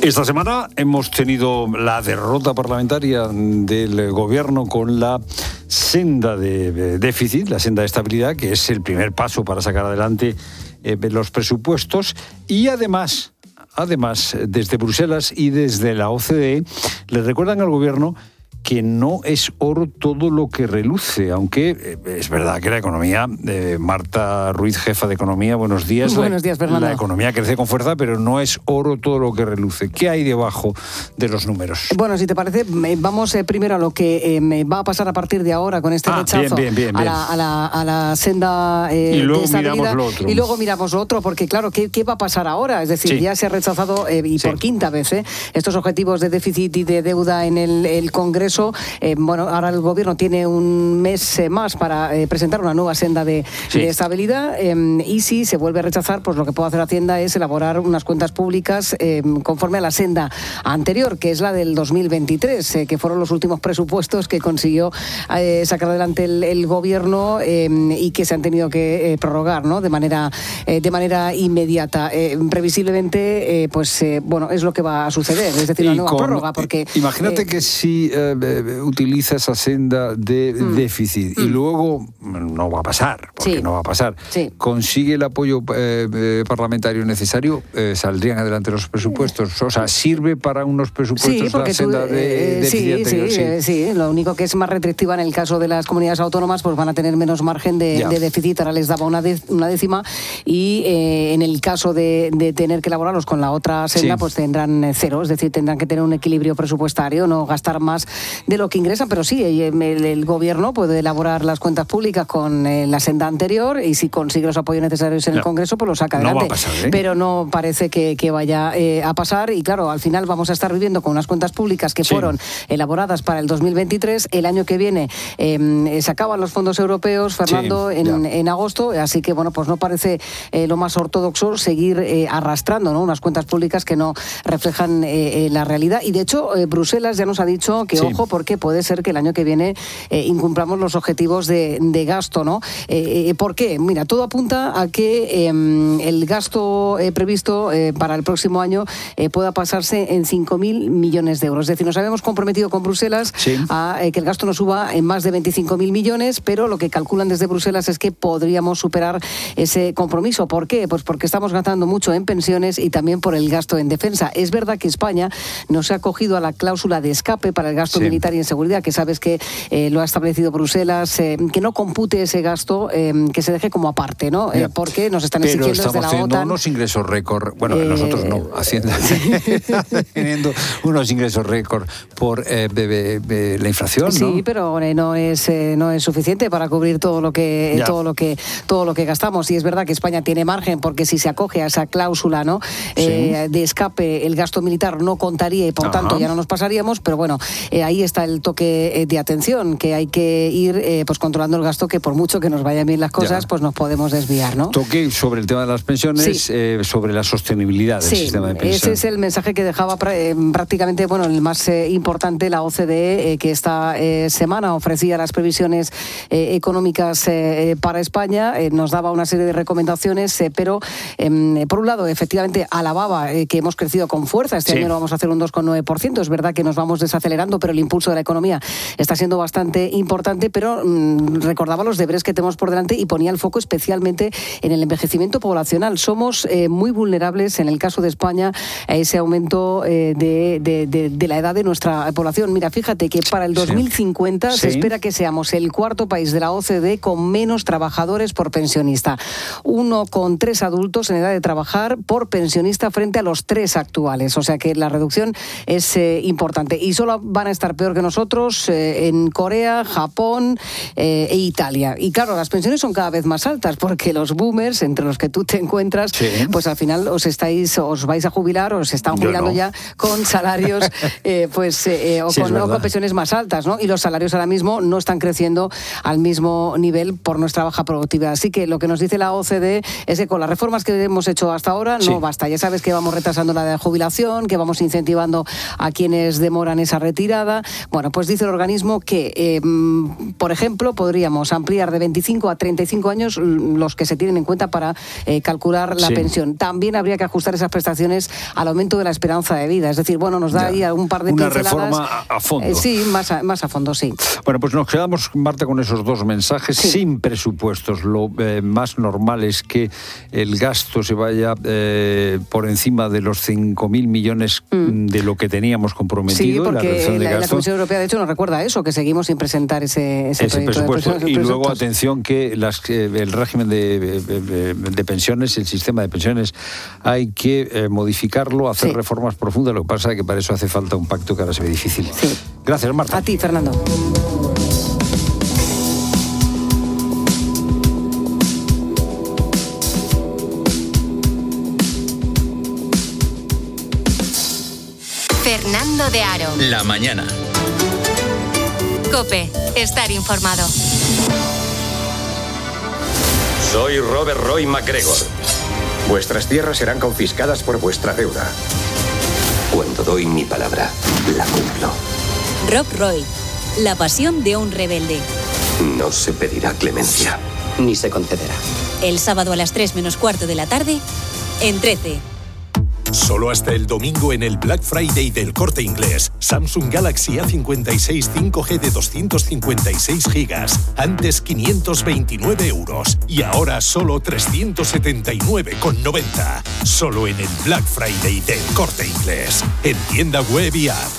Esta semana hemos tenido la derrota parlamentaria del gobierno con la senda de déficit, la senda de estabilidad, que es el primer paso para sacar adelante eh, los presupuestos, y además, además, desde Bruselas y desde la O C D E, le recuerdan al gobierno que no es oro todo lo que reluce, aunque eh, es verdad que la economía, eh, Marta Ruiz, jefa de Economía, buenos días. Buenos días, Fernando. La economía crece con fuerza, pero no es oro todo lo que reluce. ¿Qué hay debajo de los números? Bueno, si te parece, vamos eh, primero a lo que eh, va a pasar a partir de ahora con este ah, rechazo bien, bien, bien, a, la, a, la, a la senda eh, y luego de estabilidad. Miramos lo otro. Y luego miramos lo otro, porque claro, ¿qué, qué va a pasar ahora? Es decir, sí. ya se ha rechazado, eh, y sí. por quinta vez, eh, estos objetivos de déficit y de deuda en el, el Congreso. Eh, Bueno, ahora el gobierno tiene un mes eh, más para eh, presentar una nueva senda de, sí. de estabilidad eh, y si se vuelve a rechazar, pues lo que puede hacer Hacienda es elaborar unas cuentas públicas eh, conforme a la senda anterior, que es la del dos mil veintitrés, eh, que fueron los últimos presupuestos que consiguió eh, sacar adelante el, el gobierno eh, y que se han tenido que eh, prorrogar, ¿no? de manera eh, de manera inmediata. Eh, previsiblemente, eh, pues eh, bueno, es lo que va a suceder, es decir, una nueva con, prórroga, porque imagínate eh, que si eh, utiliza esa senda de mm. déficit mm. y luego no va a pasar, porque sí. no va a pasar, sí. consigue el apoyo eh, eh, parlamentario necesario, eh, saldrían adelante los presupuestos. O sea, ¿sirve para unos presupuestos sí, la senda tú, de eh, déficit sí, anterior? Sí, sí. Eh, sí, lo único que es más restrictiva en el caso de las comunidades autónomas, pues van a tener menos margen de, de déficit, ahora les daba una, de, una décima, y eh, en el caso de, de tener que elaborarlos con la otra senda, sí. pues tendrán cero, es decir, tendrán que tener un equilibrio presupuestario, no gastar más de lo que ingresan, pero sí, el, el gobierno puede elaborar las cuentas públicas con eh, la senda anterior y si consigue los apoyos necesarios en no. el Congreso, pues lo saca adelante. No va a pasar, ¿eh? Pero no parece que, que vaya eh, a pasar y claro, al final vamos a estar viviendo con unas cuentas públicas que sí. fueron elaboradas para el dos mil veintitrés, el año que viene eh, se acaban los fondos europeos, Fernando, sí, en, en agosto, así que bueno, pues no parece eh, lo más ortodoxo seguir eh, arrastrando, ¿no? unas cuentas públicas que no reflejan eh, eh, la realidad y de hecho eh, Bruselas ya nos ha dicho que sí. ojo, porque puede ser que el año que viene eh, incumplamos los objetivos de, de gasto, ¿no? Eh, ¿Por qué? Mira, todo apunta a que eh, el gasto eh, previsto eh, para el próximo año eh, pueda pasarse en cinco mil millones de euros. Es decir, nos habíamos comprometido con Bruselas sí. a eh, que el gasto no suba en más de veinticinco mil millones, pero lo que calculan desde Bruselas es que podríamos superar ese compromiso. ¿Por qué? Pues porque estamos gastando mucho en pensiones y también por el gasto en defensa. Es verdad que España no se ha acogido a la cláusula de escape para el gasto sí. militar y en seguridad, que sabes que eh, lo ha establecido Bruselas, eh, que no compute ese gasto, eh, que se deje como aparte, ¿no? Eh, porque nos están exigiendo desde la OTAN. Pero estamos teniendo unos ingresos récord, bueno, eh, nosotros no, Hacienda teniendo unos ingresos récord por eh, de, de, de la inflación, sí, ¿no? Sí, pero eh, no es eh, no es suficiente para cubrir todo lo que ya. todo lo que todo lo que gastamos. Y es verdad que España tiene margen porque si se acoge a esa cláusula, ¿no? Eh, sí. de escape, el gasto militar no contaría y por Ajá. tanto ya no nos pasaríamos. Pero bueno, eh, ahí está el toque de atención, que hay que ir eh, pues controlando el gasto, que por mucho que nos vayan bien las cosas, ya. pues nos podemos desviar, ¿no? Toque sobre el tema de las pensiones, sí. eh, sobre la sostenibilidad del sí, sistema de pensiones. Ese es el mensaje que dejaba eh, prácticamente, bueno, el más eh, importante, la O C D E, eh, que esta eh, semana ofrecía las previsiones eh, económicas eh, para España, eh, nos daba una serie de recomendaciones, eh, pero eh, por un lado, efectivamente, alababa eh, que hemos crecido con fuerza, este sí. año lo vamos a hacer un dos coma nueve por ciento, es verdad que nos vamos desacelerando, pero el impulso de la economía está siendo bastante importante, pero mmm, recordaba los deberes que tenemos por delante y ponía el foco especialmente en el envejecimiento poblacional. Somos eh, muy vulnerables, en el caso de España, a ese aumento eh, de, de, de, de la edad de nuestra población. Mira, fíjate que para el dos mil cincuenta sí. se espera que seamos el cuarto país de la O C D E con menos trabajadores por pensionista. Uno con tres adultos en edad de trabajar por pensionista frente a los tres actuales. O sea que la reducción es eh, importante. Y solo van a estar peor que nosotros eh, en Corea, Japón eh, e Italia. Y claro, las pensiones son cada vez más altas porque los boomers, entre los que tú te encuentras, sí. pues al final os estáis, os vais a jubilar, os están jubilando no. ya con salarios eh, pues eh, o, sí, con, o con pensiones más altas, ¿no? Y los salarios ahora mismo no están creciendo al mismo nivel por nuestra baja productividad. Así que lo que nos dice la O C D E es que con las reformas que hemos hecho hasta ahora no sí. basta. Ya sabes que vamos retrasando la de jubilación, que vamos incentivando a quienes demoran esa retirada, Bueno, pues dice el organismo que, eh, por ejemplo, podríamos ampliar de veinticinco a treinta y cinco años los que se tienen en cuenta para eh, calcular la sí. pensión. También habría que ajustar esas prestaciones al aumento de la esperanza de vida. Es decir, bueno, nos da ya. ahí algún par de Una pinceladas. Reforma a, a fondo. Eh, sí, más a, más a fondo, sí. Bueno, pues nos quedamos, Marta, con esos dos mensajes sí. sin presupuestos. Lo eh, más normal es que el gasto se vaya eh, por encima de los cinco mil millones mm. de lo que teníamos comprometido. Sí, porque la, reducción de la, gasto. la Comisión Europea, de hecho, nos recuerda eso, que seguimos sin presentar ese, ese, ese presupuesto. De y luego, atención, que las, eh, el régimen de, de, de pensiones, el sistema de pensiones, hay que eh, modificarlo, hacer sí. reformas profundas. Lo que pasa es que para eso hace falta un pacto que ahora se ve difícil. Sí. Gracias, Marta. A ti, Fernando. Fernando de Aro. La mañana. COPE. Estar informado. Soy Robert Roy MacGregor. Vuestras tierras serán confiscadas por vuestra deuda. Cuando doy mi palabra, la cumplo. Rob Roy. La pasión de un rebelde. No se pedirá clemencia. Ni se concederá. El sábado a las tres menos cuarto de la tarde, en trece. Solo hasta el domingo en el Black Friday del Corte Inglés. Samsung Galaxy A cincuenta y seis cinco G de doscientos cincuenta y seis gigas. Antes quinientos veintinueve euros. Y ahora solo trescientos setenta y nueve con noventa. Solo en el Black Friday del Corte Inglés. En tienda web y app.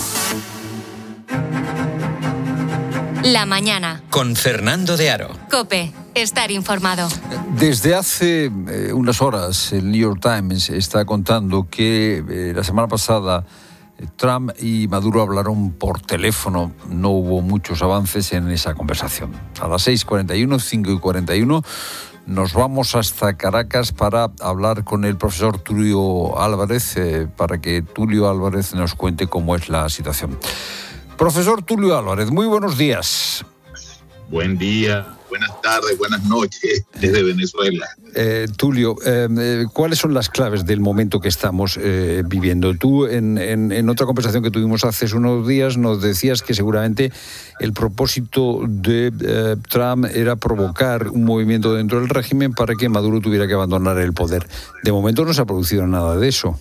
La mañana. Con Fernando de Aro. COPE. Estar informado. Desde hace eh, unas horas el New York Times está contando que eh, la semana pasada eh, Trump y Maduro hablaron por teléfono. No hubo muchos avances en esa conversación. A las seis cuarenta y uno, cinco y cuarenta y uno nos vamos hasta Caracas para hablar con el profesor Tulio Álvarez, eh, para que Tulio Álvarez nos cuente cómo es la situación. Profesor Tulio Álvarez, muy buenos días. Buen día, buenas tardes, buenas noches desde Venezuela. Eh, Tulio, eh, ¿cuáles son las claves del momento que estamos eh, viviendo? Tú, en, en, en otra conversación que tuvimos hace unos días, nos decías que seguramente el propósito de eh, Trump era provocar un movimiento dentro del régimen para que Maduro tuviera que abandonar el poder. De momento no se ha producido nada de eso.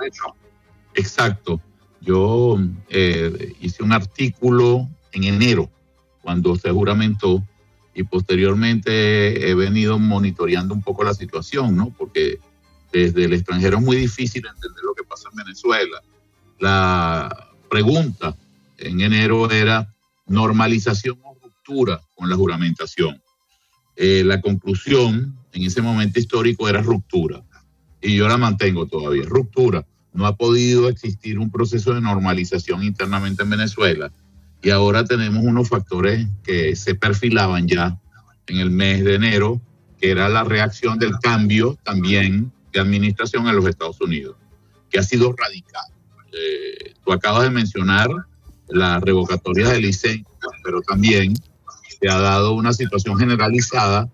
Exacto. Yo eh, hice un artículo en enero, cuando se juramentó, y posteriormente he venido monitoreando un poco la situación, ¿no? Porque desde el extranjero es muy difícil entender lo que pasa en Venezuela. La pregunta en enero era normalización o ruptura con la juramentación. Eh, la conclusión en ese momento histórico era ruptura, y yo la mantengo todavía, ruptura. No ha podido existir un proceso de normalización internamente en Venezuela. Y ahora tenemos unos factores que se perfilaban ya en el mes de enero, que era la reacción del cambio también de administración en los Estados Unidos, que ha sido radical. Eh, tú acabas de mencionar la revocatoria de licencias, pero también se ha dado una situación generalizada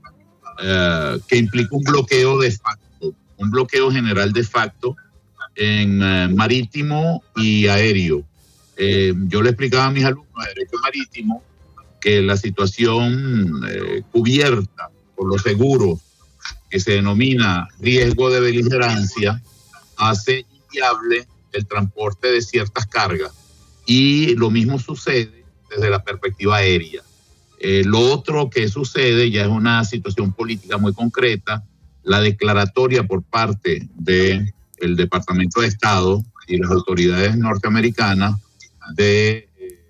eh, que implica un bloqueo de facto, un bloqueo general de facto en eh, marítimo y aéreo. Eh, yo le explicaba a mis alumnos de Derecho Marítimo que la situación eh, cubierta por los seguros, que se denomina riesgo de beligerancia, hace inviable el transporte de ciertas cargas. Y lo mismo sucede desde la perspectiva aérea. Eh, lo otro que sucede ya es una situación política muy concreta, la declaratoria por parte del Departamento de Estado y las autoridades norteamericanas de eh,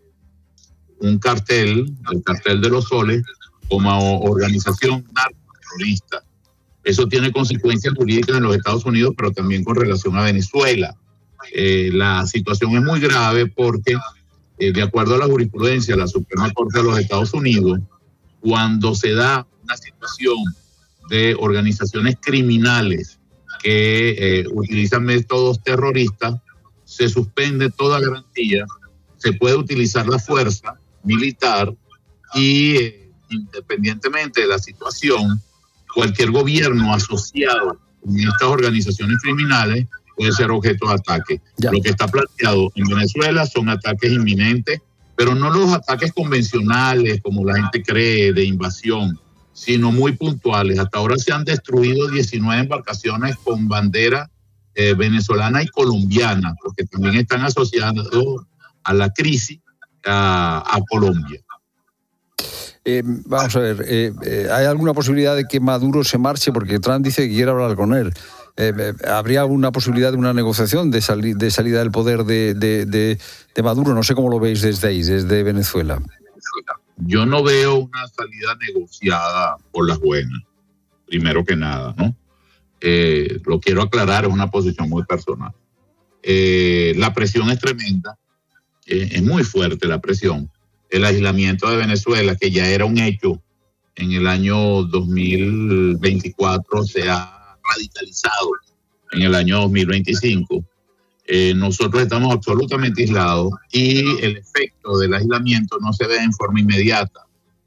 un cartel, el cartel de los soles, como organización narcoterrorista. Eso tiene consecuencias jurídicas en los Estados Unidos, pero también con relación a Venezuela. Eh, la situación es muy grave porque, eh, de acuerdo a la jurisprudencia de la Suprema Corte de los Estados Unidos, cuando se da una situación de organizaciones criminales que eh, utilizan métodos terroristas, se suspende toda garantía, se puede utilizar la fuerza militar y, eh, independientemente de la situación, cualquier gobierno asociado con estas organizaciones criminales puede ser objeto de ataque. Ya. Lo que está planteado en Venezuela son ataques inminentes pero no los ataques convencionales como la gente cree de invasión, sino muy puntuales. Hasta ahora se han destruido diecinueve embarcaciones con bandera eh, venezolana y colombiana, porque también están asociados a la crisis a, a Colombia. Eh, vamos a ver, eh, eh, ¿hay alguna posibilidad de que Maduro se marche? Porque Trump dice que quiere hablar con él. Eh, eh, ¿Habría alguna posibilidad de una negociación de, sali- de salida del poder de, de, de, de Maduro? No sé cómo lo veis desde ahí, desde Venezuela. Yo no veo una salida negociada por las buenas, primero que nada, ¿no? Eh, lo quiero aclarar, es una posición muy personal. Eh, la presión es tremenda, eh, es muy fuerte la presión. El aislamiento de Venezuela, que ya era un hecho en el año dos mil veinticuatro, se ha radicalizado en el año dos mil veinticinco. Eh, nosotros estamos absolutamente aislados y el efecto del aislamiento no se ve en forma inmediata.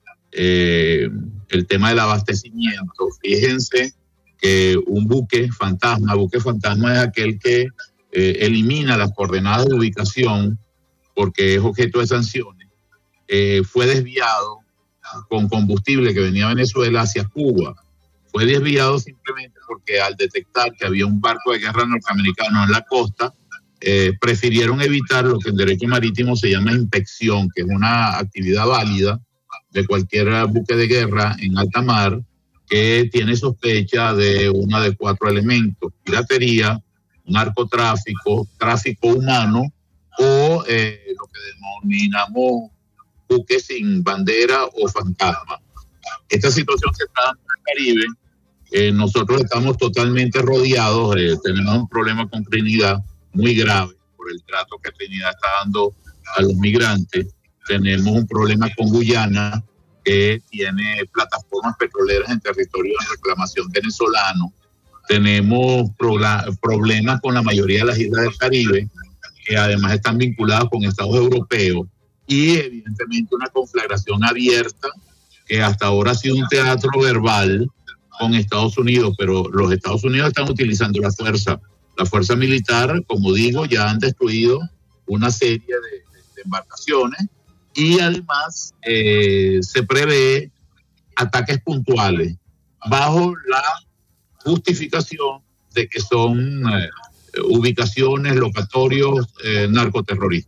Eh, el tema del abastecimiento, fíjense que un buque fantasma, buque fantasma es aquel que eh, elimina las coordenadas de ubicación porque es objeto de sanciones, eh, fue desviado con combustible que venía de Venezuela hacia Cuba. Fue desviado simplemente porque al detectar que había un barco de guerra norteamericano en la costa, eh, prefirieron evitar lo que en derecho marítimo se llama inspección, que es una actividad válida de cualquier buque de guerra en alta mar que tiene sospecha de uno de cuatro elementos: piratería, narcotráfico, tráfico humano o eh, lo que denominamos buques sin bandera o fantasma. Esta situación se está dando en el Caribe. Eh, nosotros estamos totalmente rodeados, eh, tenemos un problema con Trinidad muy grave por el trato que Trinidad está dando a los migrantes. Tenemos un problema con Guyana, que tiene plataformas petroleras en territorio de reclamación venezolano. Tenemos pro- problemas con la mayoría de las islas del Caribe, que además están vinculadas con estados europeos, y evidentemente una conflagración abierta que hasta ahora ha sido un teatro verbal con Estados Unidos, pero los Estados Unidos están utilizando la fuerza. La fuerza militar, como digo, ya han destruido una serie de, de, de embarcaciones y además eh, se prevé ataques puntuales bajo la justificación de que son eh, ubicaciones, locatorios eh, narcoterroristas.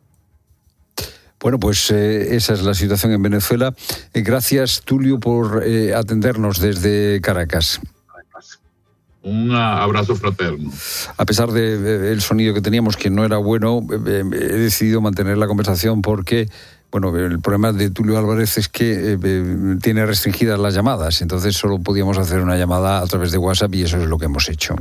Bueno, pues eh, esa es la situación en Venezuela. Eh, gracias, Tulio, por eh, atendernos desde Caracas. Un abrazo fraterno. A pesar del de, de sonido que teníamos, que no era bueno, eh, he decidido mantener la conversación porque, bueno, el problema de Tulio Álvarez es que eh, tiene restringidas las llamadas, entonces solo podíamos hacer una llamada a través de WhatsApp y eso es lo que hemos hecho.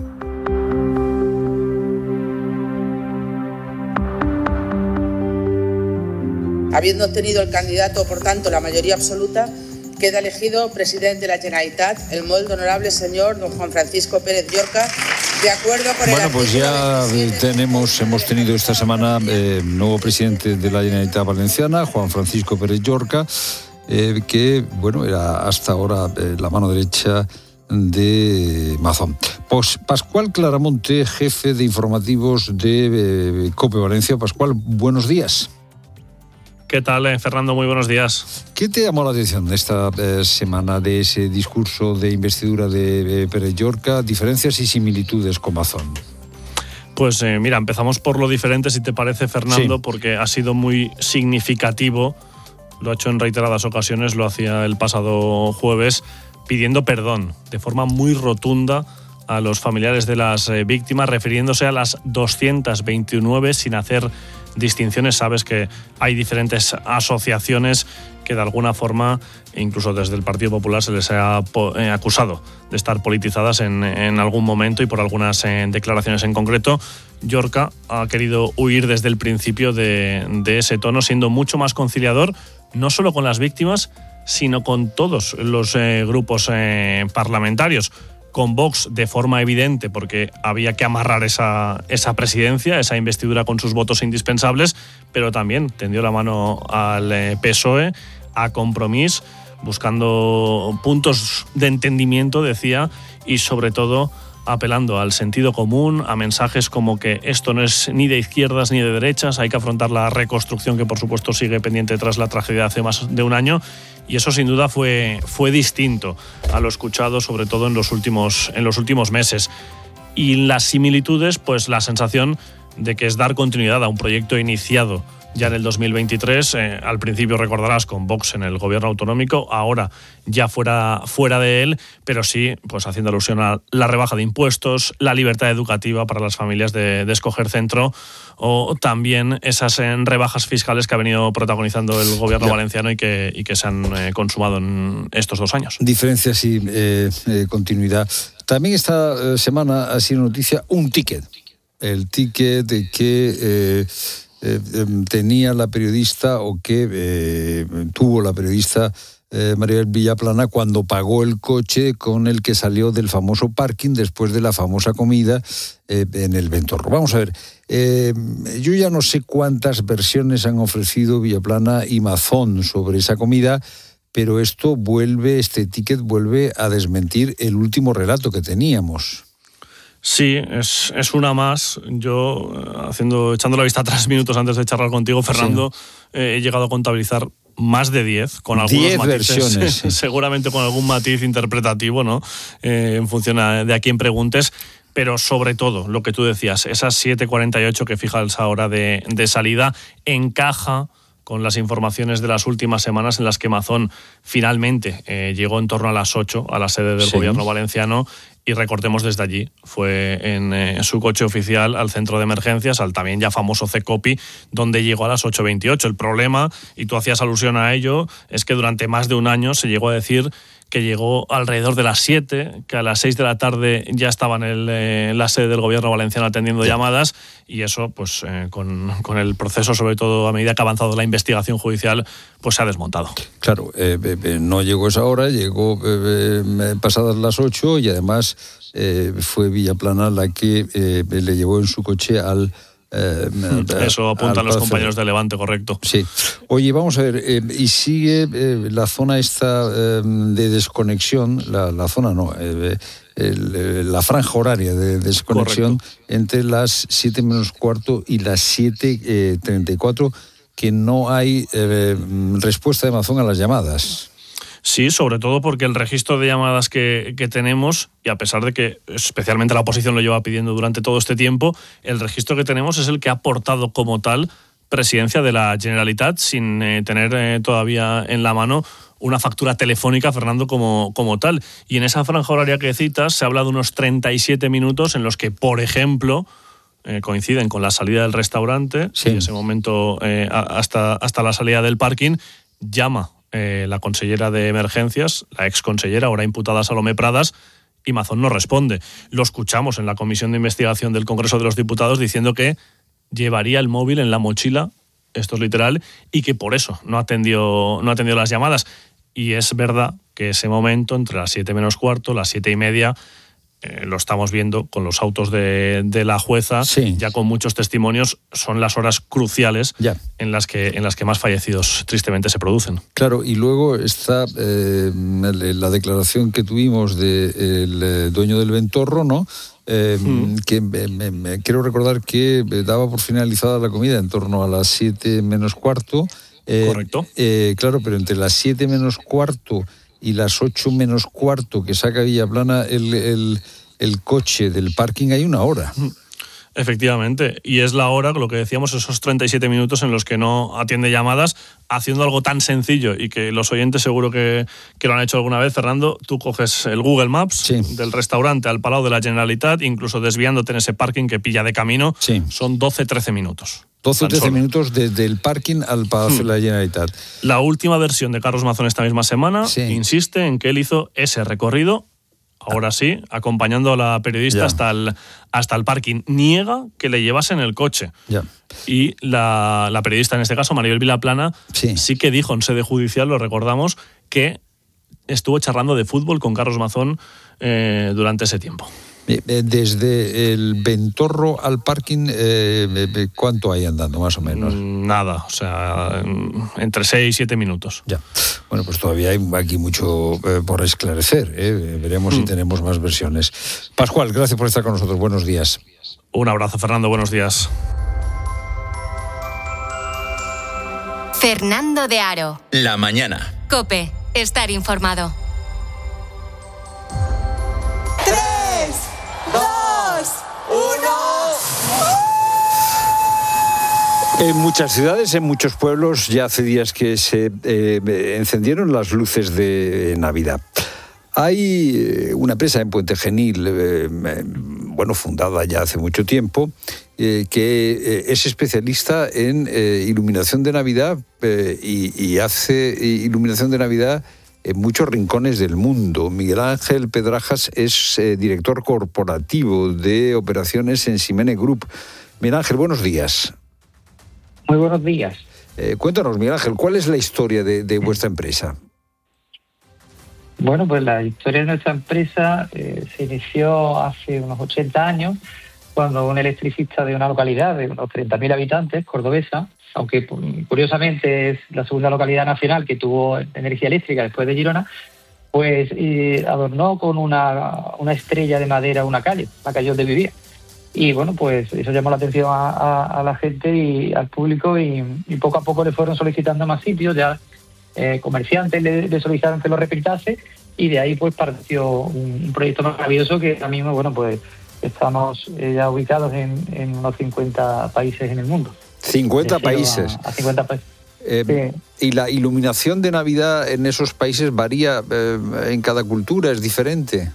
Habiendo obtenido el candidato, por tanto, la mayoría absoluta, queda elegido presidente de la Generalitat el molt honorable señor don Juan Francisco Pérez Llorca, de acuerdo con bueno, el pues ya tenemos, hemos tenido esta semana eh, nuevo presidente de la Generalitat Valenciana, Juan Francisco Pérez Llorca, eh, que, bueno, era hasta ahora eh, la mano derecha de Mazón. Pues Pascual Claramonte, jefe de informativos de eh, COPE Valencia. Pascual, buenos días. ¿Qué tal, eh, Fernando? Muy buenos días. ¿Qué te llamó la atención de esta eh, semana, de ese discurso de investidura de eh, Pérez Llorca? ¿Diferencias y similitudes con Mazón? Pues eh, mira, empezamos por lo diferente, si te parece, Fernando, sí, porque ha sido muy significativo. Lo ha hecho en reiteradas ocasiones, lo hacía el pasado jueves, pidiendo perdón de forma muy rotunda a los familiares de las eh, víctimas, refiriéndose a las doscientas veintinueve sin hacer distinciones. Sabes que hay diferentes asociaciones que de alguna forma, incluso desde el Partido Popular, se les ha eh, acusado de estar politizadas en, en algún momento y por algunas eh, declaraciones en concreto. Llorca ha querido huir desde el principio de, de ese tono, siendo mucho más conciliador, no solo con las víctimas, sino con todos los eh, grupos eh, parlamentarios. Con Vox de forma evidente, porque había que amarrar esa, esa presidencia, esa investidura con sus votos indispensables, pero también tendió la mano al P S O E, a Compromís, buscando puntos de entendimiento, decía, y sobre todo apelando al sentido común, a mensajes como que esto no es ni de izquierdas ni de derechas, hay que afrontar la reconstrucción que por supuesto sigue pendiente tras la tragedia de hace más de un año, y eso sin duda fue, fue distinto a lo escuchado sobre todo en los últimos, en los últimos meses. Y las similitudes, pues la sensación de que es dar continuidad a un proyecto iniciado ya en el dos mil veintitrés, eh, al principio recordarás con Vox en el gobierno autonómico, ahora ya fuera, fuera de él, pero sí pues haciendo alusión a la rebaja de impuestos, la libertad educativa para las familias de, de escoger centro, o también esas eh, rebajas fiscales que ha venido protagonizando el gobierno ya. valenciano y que, y que se han eh, consumado en estos dos años. Diferencias y eh, eh, continuidad. También esta semana ha sido noticia un ticket, el ticket de que... Eh, Eh, eh, tenía la periodista o que eh, tuvo la periodista eh, Maribel Villaplana cuando pagó el coche con el que salió del famoso parking después de la famosa comida eh, en el Ventorro. Vamos a ver, eh, yo ya no sé cuántas versiones han ofrecido Villaplana y Mazón sobre esa comida, pero esto vuelve, este ticket vuelve a desmentir el último relato que teníamos. Sí, es, es una más. Yo, haciendo, echando la vista atrás minutos antes de charlar contigo, Fernando, sí. eh, he llegado a contabilizar más de diez, con algunos diez matices, versiones, sí. seguramente con algún matiz interpretativo, ¿no? Eh, en función de a quién preguntes. Pero sobre todo, lo que tú decías, esas siete cuarenta y ocho que fija esa hora de, de salida, encaja con las informaciones de las últimas semanas en las que Mazón finalmente eh, llegó en torno a las ocho a la sede del sí. gobierno valenciano, y recordemos desde allí, fue en, eh, en su coche oficial al centro de emergencias, al también ya famoso CECOPI, donde llegó a las ocho veintiocho. El problema, y tú hacías alusión a ello, es que durante más de un año se llegó a decir que llegó alrededor de las siete, que a las seis de la tarde ya estaba en el, eh, la sede del gobierno valenciano atendiendo sí. llamadas, y eso, pues eh, con, con el proceso, sobre todo a medida que ha avanzado la investigación judicial, pues se ha desmontado. Claro, eh, eh, no llegó esa hora, llegó eh, eh, pasadas las ocho, y además eh, fue Villaplana la que eh, le llevó en su coche al... Eh, Eso apuntan los compañeros de Levante, correcto. Sí. Oye, vamos a ver, eh, y sigue eh, la zona esta eh, de desconexión, la, la zona no, eh, el, la franja horaria de desconexión correcto. Entre las siete menos cuarto y las siete treinta y cuatro, que no hay eh, respuesta de Amazon a las llamadas. Sí, sobre todo porque el registro de llamadas que, que tenemos, y a pesar de que especialmente la oposición lo lleva pidiendo durante todo este tiempo, el registro que tenemos es el que ha aportado como tal Presidencia de la Generalitat, sin eh, tener eh, todavía en la mano una factura telefónica, Fernando, como, como tal. Y en esa franja horaria que citas se habla de unos treinta y siete minutos en los que, por ejemplo, eh, coinciden con la salida del restaurante, sí. y ese momento eh, hasta, hasta la salida del parking, llama Eh, la consellera de emergencias, la ex consellera, ahora imputada Salomé Pradas, y Mazón no responde. Lo escuchamos en la comisión de investigación del Congreso de los Diputados diciendo que llevaría el móvil en la mochila, esto es literal, y que por eso no atendió, no atendió las llamadas. Y es verdad que ese momento, entre las siete menos cuarto, las siete y media, Eh, lo estamos viendo con los autos de, de la jueza, sí. ya con muchos testimonios, son las horas cruciales ya. en las que en las que más fallecidos tristemente se producen. Claro, y luego está eh, la declaración que tuvimos del de dueño del Ventorro, ¿no? Eh, mm. que me, me, quiero recordar que daba por finalizada la comida en torno a las siete menos cuarto. Eh, Correcto. Eh, claro, pero entre las siete menos cuarto y las ocho menos cuarto que saca Villaplana el, el, el coche del parking hay una hora. Efectivamente, y es la hora, lo que decíamos, esos treinta y siete minutos en los que no atiende llamadas, haciendo algo tan sencillo y que los oyentes seguro que, que lo han hecho alguna vez, Fernando. Tú coges el Google Maps sí. del restaurante al Palau de la Generalitat, incluso desviándote en ese parking que pilla de camino, sí. son doce trece minutos. doce o trece minutos desde el parking al Palacio hmm. de la Generalitat. La última versión de Carlos Mazón esta misma semana sí. insiste en que él hizo ese recorrido, ahora sí, acompañando a la periodista hasta el, hasta el parking. Niega que le llevase en el coche. Ya. Y la, la periodista, en este caso, Maribel Villaplana, sí. sí que dijo en sede judicial, lo recordamos, que estuvo charlando de fútbol con Carlos Mazón eh, durante ese tiempo. Desde el Ventorro al parking, eh, ¿cuánto hay andando más o menos? Nada, o sea, entre seis y siete minutos. Ya. Bueno, pues todavía hay aquí mucho eh, por esclarecer. ¿eh? Veremos mm. si tenemos más versiones. Pascual, gracias por estar con nosotros. Buenos días. Un abrazo, Fernando. Buenos días. Fernando de Aro. La mañana. COPE. Estar informado. Tres, dos, uno. En muchas ciudades, en muchos pueblos, ya hace días que se eh, encendieron las luces de Navidad. Hay una empresa en Puente Genil, eh, bueno, fundada ya hace mucho tiempo, eh, que eh, es especialista en eh, iluminación de Navidad eh, y, y hace iluminación de Navidad en muchos rincones del mundo. Miguel Ángel Pedrajas es eh, director corporativo de operaciones en Simene Group. Miguel Ángel, buenos días. Muy buenos días. Eh, cuéntanos, Miguel Ángel, ¿cuál es la historia de, de vuestra empresa? Bueno, pues la historia de nuestra empresa eh, se inició hace unos ochenta años, cuando un electricista de una localidad de unos treinta mil habitantes, cordobesa, aunque curiosamente es la segunda localidad nacional que tuvo energía eléctrica después de Girona, pues eh, adornó con una, una estrella de madera una calle, la calle donde vivía. Y bueno, pues eso llamó la atención a, a, a la gente y al público y, y poco a poco le fueron solicitando más sitios, ya eh, comerciantes le, le solicitaron que lo repintase y de ahí pues partió un, un proyecto maravilloso que ahora mismo, bueno, pues estamos eh, ya ubicados en, en unos cincuenta países en el mundo. cincuenta países. A, a cincuenta países. Eh, sí. ¿Y la iluminación de Navidad en esos países varía eh, en cada cultura? ¿Es diferente?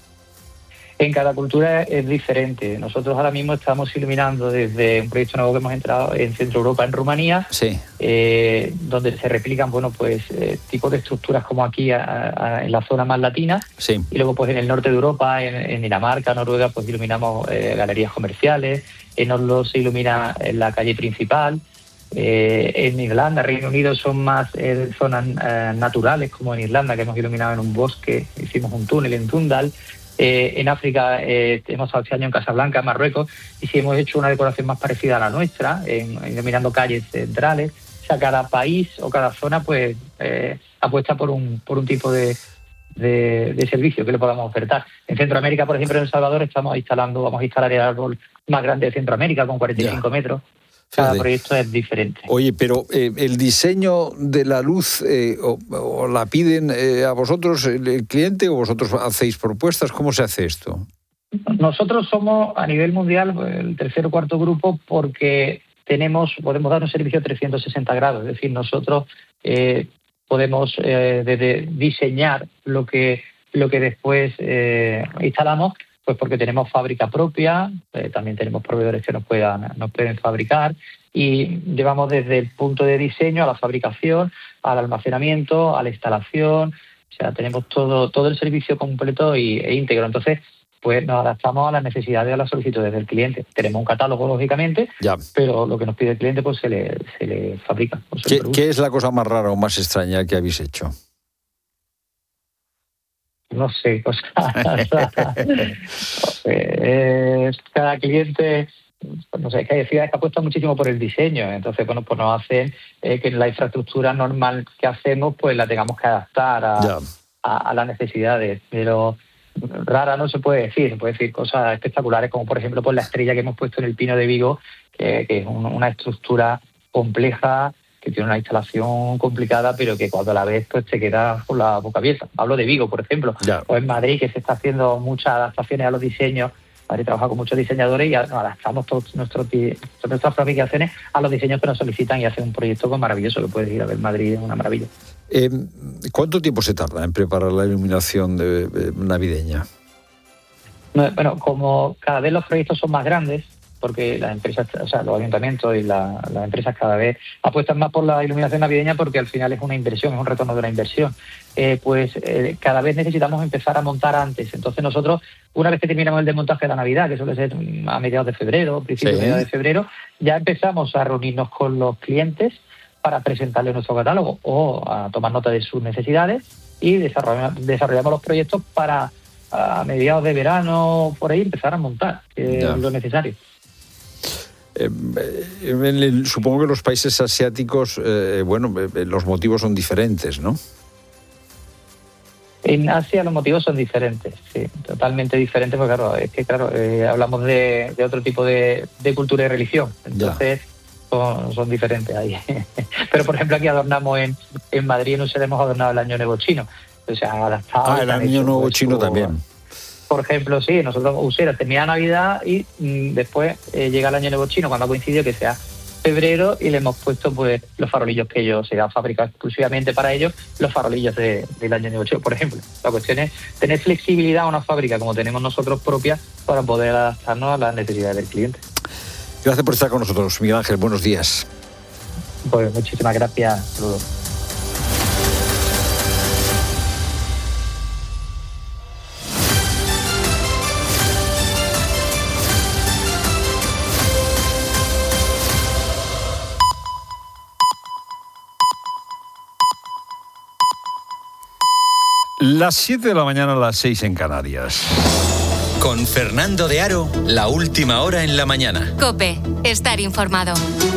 En cada cultura es diferente. Nosotros ahora mismo estamos iluminando desde un proyecto nuevo que hemos entrado en Centro Europa, en Rumanía, sí. eh, donde se replican, bueno, pues eh, tipos de estructuras como aquí a, a, en la zona más latina, sí. Y luego pues en el norte de Europa, en, en Dinamarca, Noruega, pues iluminamos eh, galerías comerciales. En Oslo se ilumina en la calle principal. Eh, en Irlanda, Reino Unido, son más eh, zonas eh, naturales, como en Irlanda, que hemos iluminado en un bosque, hicimos un túnel en Tundal. Eh, en África eh, hemos estado este año en Casablanca, en Marruecos, y sí hemos hecho una decoración más parecida a la nuestra, en, en iluminando calles centrales. O sea, cada país o cada zona pues eh, apuesta por un por un tipo de, de, de servicio que le podamos ofertar. En Centroamérica, por ejemplo, en El Salvador, estamos instalando, vamos a instalar el árbol más grande de Centroamérica, con cuarenta y cinco ya. metros. Cada Fíjate. proyecto es diferente. Oye, pero eh, el diseño de la luz, eh, o, o la piden eh, a vosotros el, el cliente o vosotros hacéis propuestas? ¿Cómo se hace esto? Nosotros somos a nivel mundial el tercer o cuarto grupo porque tenemos podemos dar un servicio trescientos sesenta grados. Es decir, nosotros eh, podemos eh, desde diseñar lo que, lo que después eh, instalamos, pues porque tenemos fábrica propia, eh, también tenemos proveedores que nos puedan nos pueden fabricar y llevamos desde el punto de diseño a la fabricación, al almacenamiento, a la instalación, o sea, tenemos todo todo el servicio completo y, e íntegro. Entonces, pues nos adaptamos a las necesidades y a las solicitudes del cliente. Tenemos un catálogo, lógicamente, ya. pero lo que nos pide el cliente pues se le, se le fabrica. Se ¿Qué, le ¿Qué es la cosa más rara o más extraña que habéis hecho? No sé, cosas. eh, cada cliente, no sé, hay ciudades que apuestan muchísimo por el diseño, entonces, bueno, pues nos hacen eh, que la infraestructura normal que hacemos, pues la tengamos que adaptar a, a, a las necesidades, pero rara no se puede decir, se puede decir cosas espectaculares, como por ejemplo, pues la estrella que hemos puesto en el Pino de Vigo, que, que es un, una estructura compleja, que tiene una instalación complicada, pero que cuando la ves pues te quedas con la boca abierta. Hablo de Vigo, por ejemplo, ya. o en Madrid, que se está haciendo muchas adaptaciones a los diseños. Madrid trabaja con muchos diseñadores y adaptamos todas nuestros, nuestras fabricaciones a los diseños que nos solicitan y hacen un proyecto pues, maravilloso, que puedes ir a ver Madrid, es una maravilla. Eh, ¿Cuánto tiempo se tarda en preparar la iluminación de, de navideña? Bueno, como cada vez los proyectos son más grandes, porque las empresas, o sea, los ayuntamientos y la, las empresas cada vez apuestan más por la iluminación navideña porque al final es una inversión, es un retorno de una inversión. Eh, pues eh, cada vez necesitamos empezar a montar antes. Entonces nosotros, una vez que terminamos el desmontaje de la Navidad, que suele ser a mediados de febrero, principios sí. de, de febrero, ya empezamos a reunirnos con los clientes para presentarles nuestro catálogo o a tomar nota de sus necesidades y desarrollamos, desarrollamos los proyectos para a mediados de verano, por ahí, empezar a montar eh, lo necesario. Eh, eh, supongo que los países asiáticos, eh, bueno, eh, los motivos son diferentes, ¿no? En Asia los motivos son diferentes, sí, totalmente diferentes, porque claro, es que claro, eh, hablamos de, de otro tipo de, de cultura y religión, entonces son, son diferentes ahí. Pero por ejemplo aquí adornamos en, en Madrid, no se le hemos adornado el año nuevo chino, o sea, adaptado. Ah, el año nuevo pues, chino también. Por ejemplo, sí, nosotros Usera termina Navidad y mm, después eh, llega el año nuevo chino, cuando ha coincidido que sea febrero, y le hemos puesto pues los farolillos que ellos se han fabricado exclusivamente para ellos, los farolillos de, del año nuevo chino, por ejemplo. La cuestión es tener flexibilidad a una fábrica como tenemos nosotros propia para poder adaptarnos a las necesidades del cliente. Gracias por estar con nosotros, Miguel Ángel. Buenos días. Pues muchísimas gracias. Saludos. Las siete de la mañana, las seis en Canarias. Con Fernando de Aro, la última hora en la mañana. COPE, estar informado.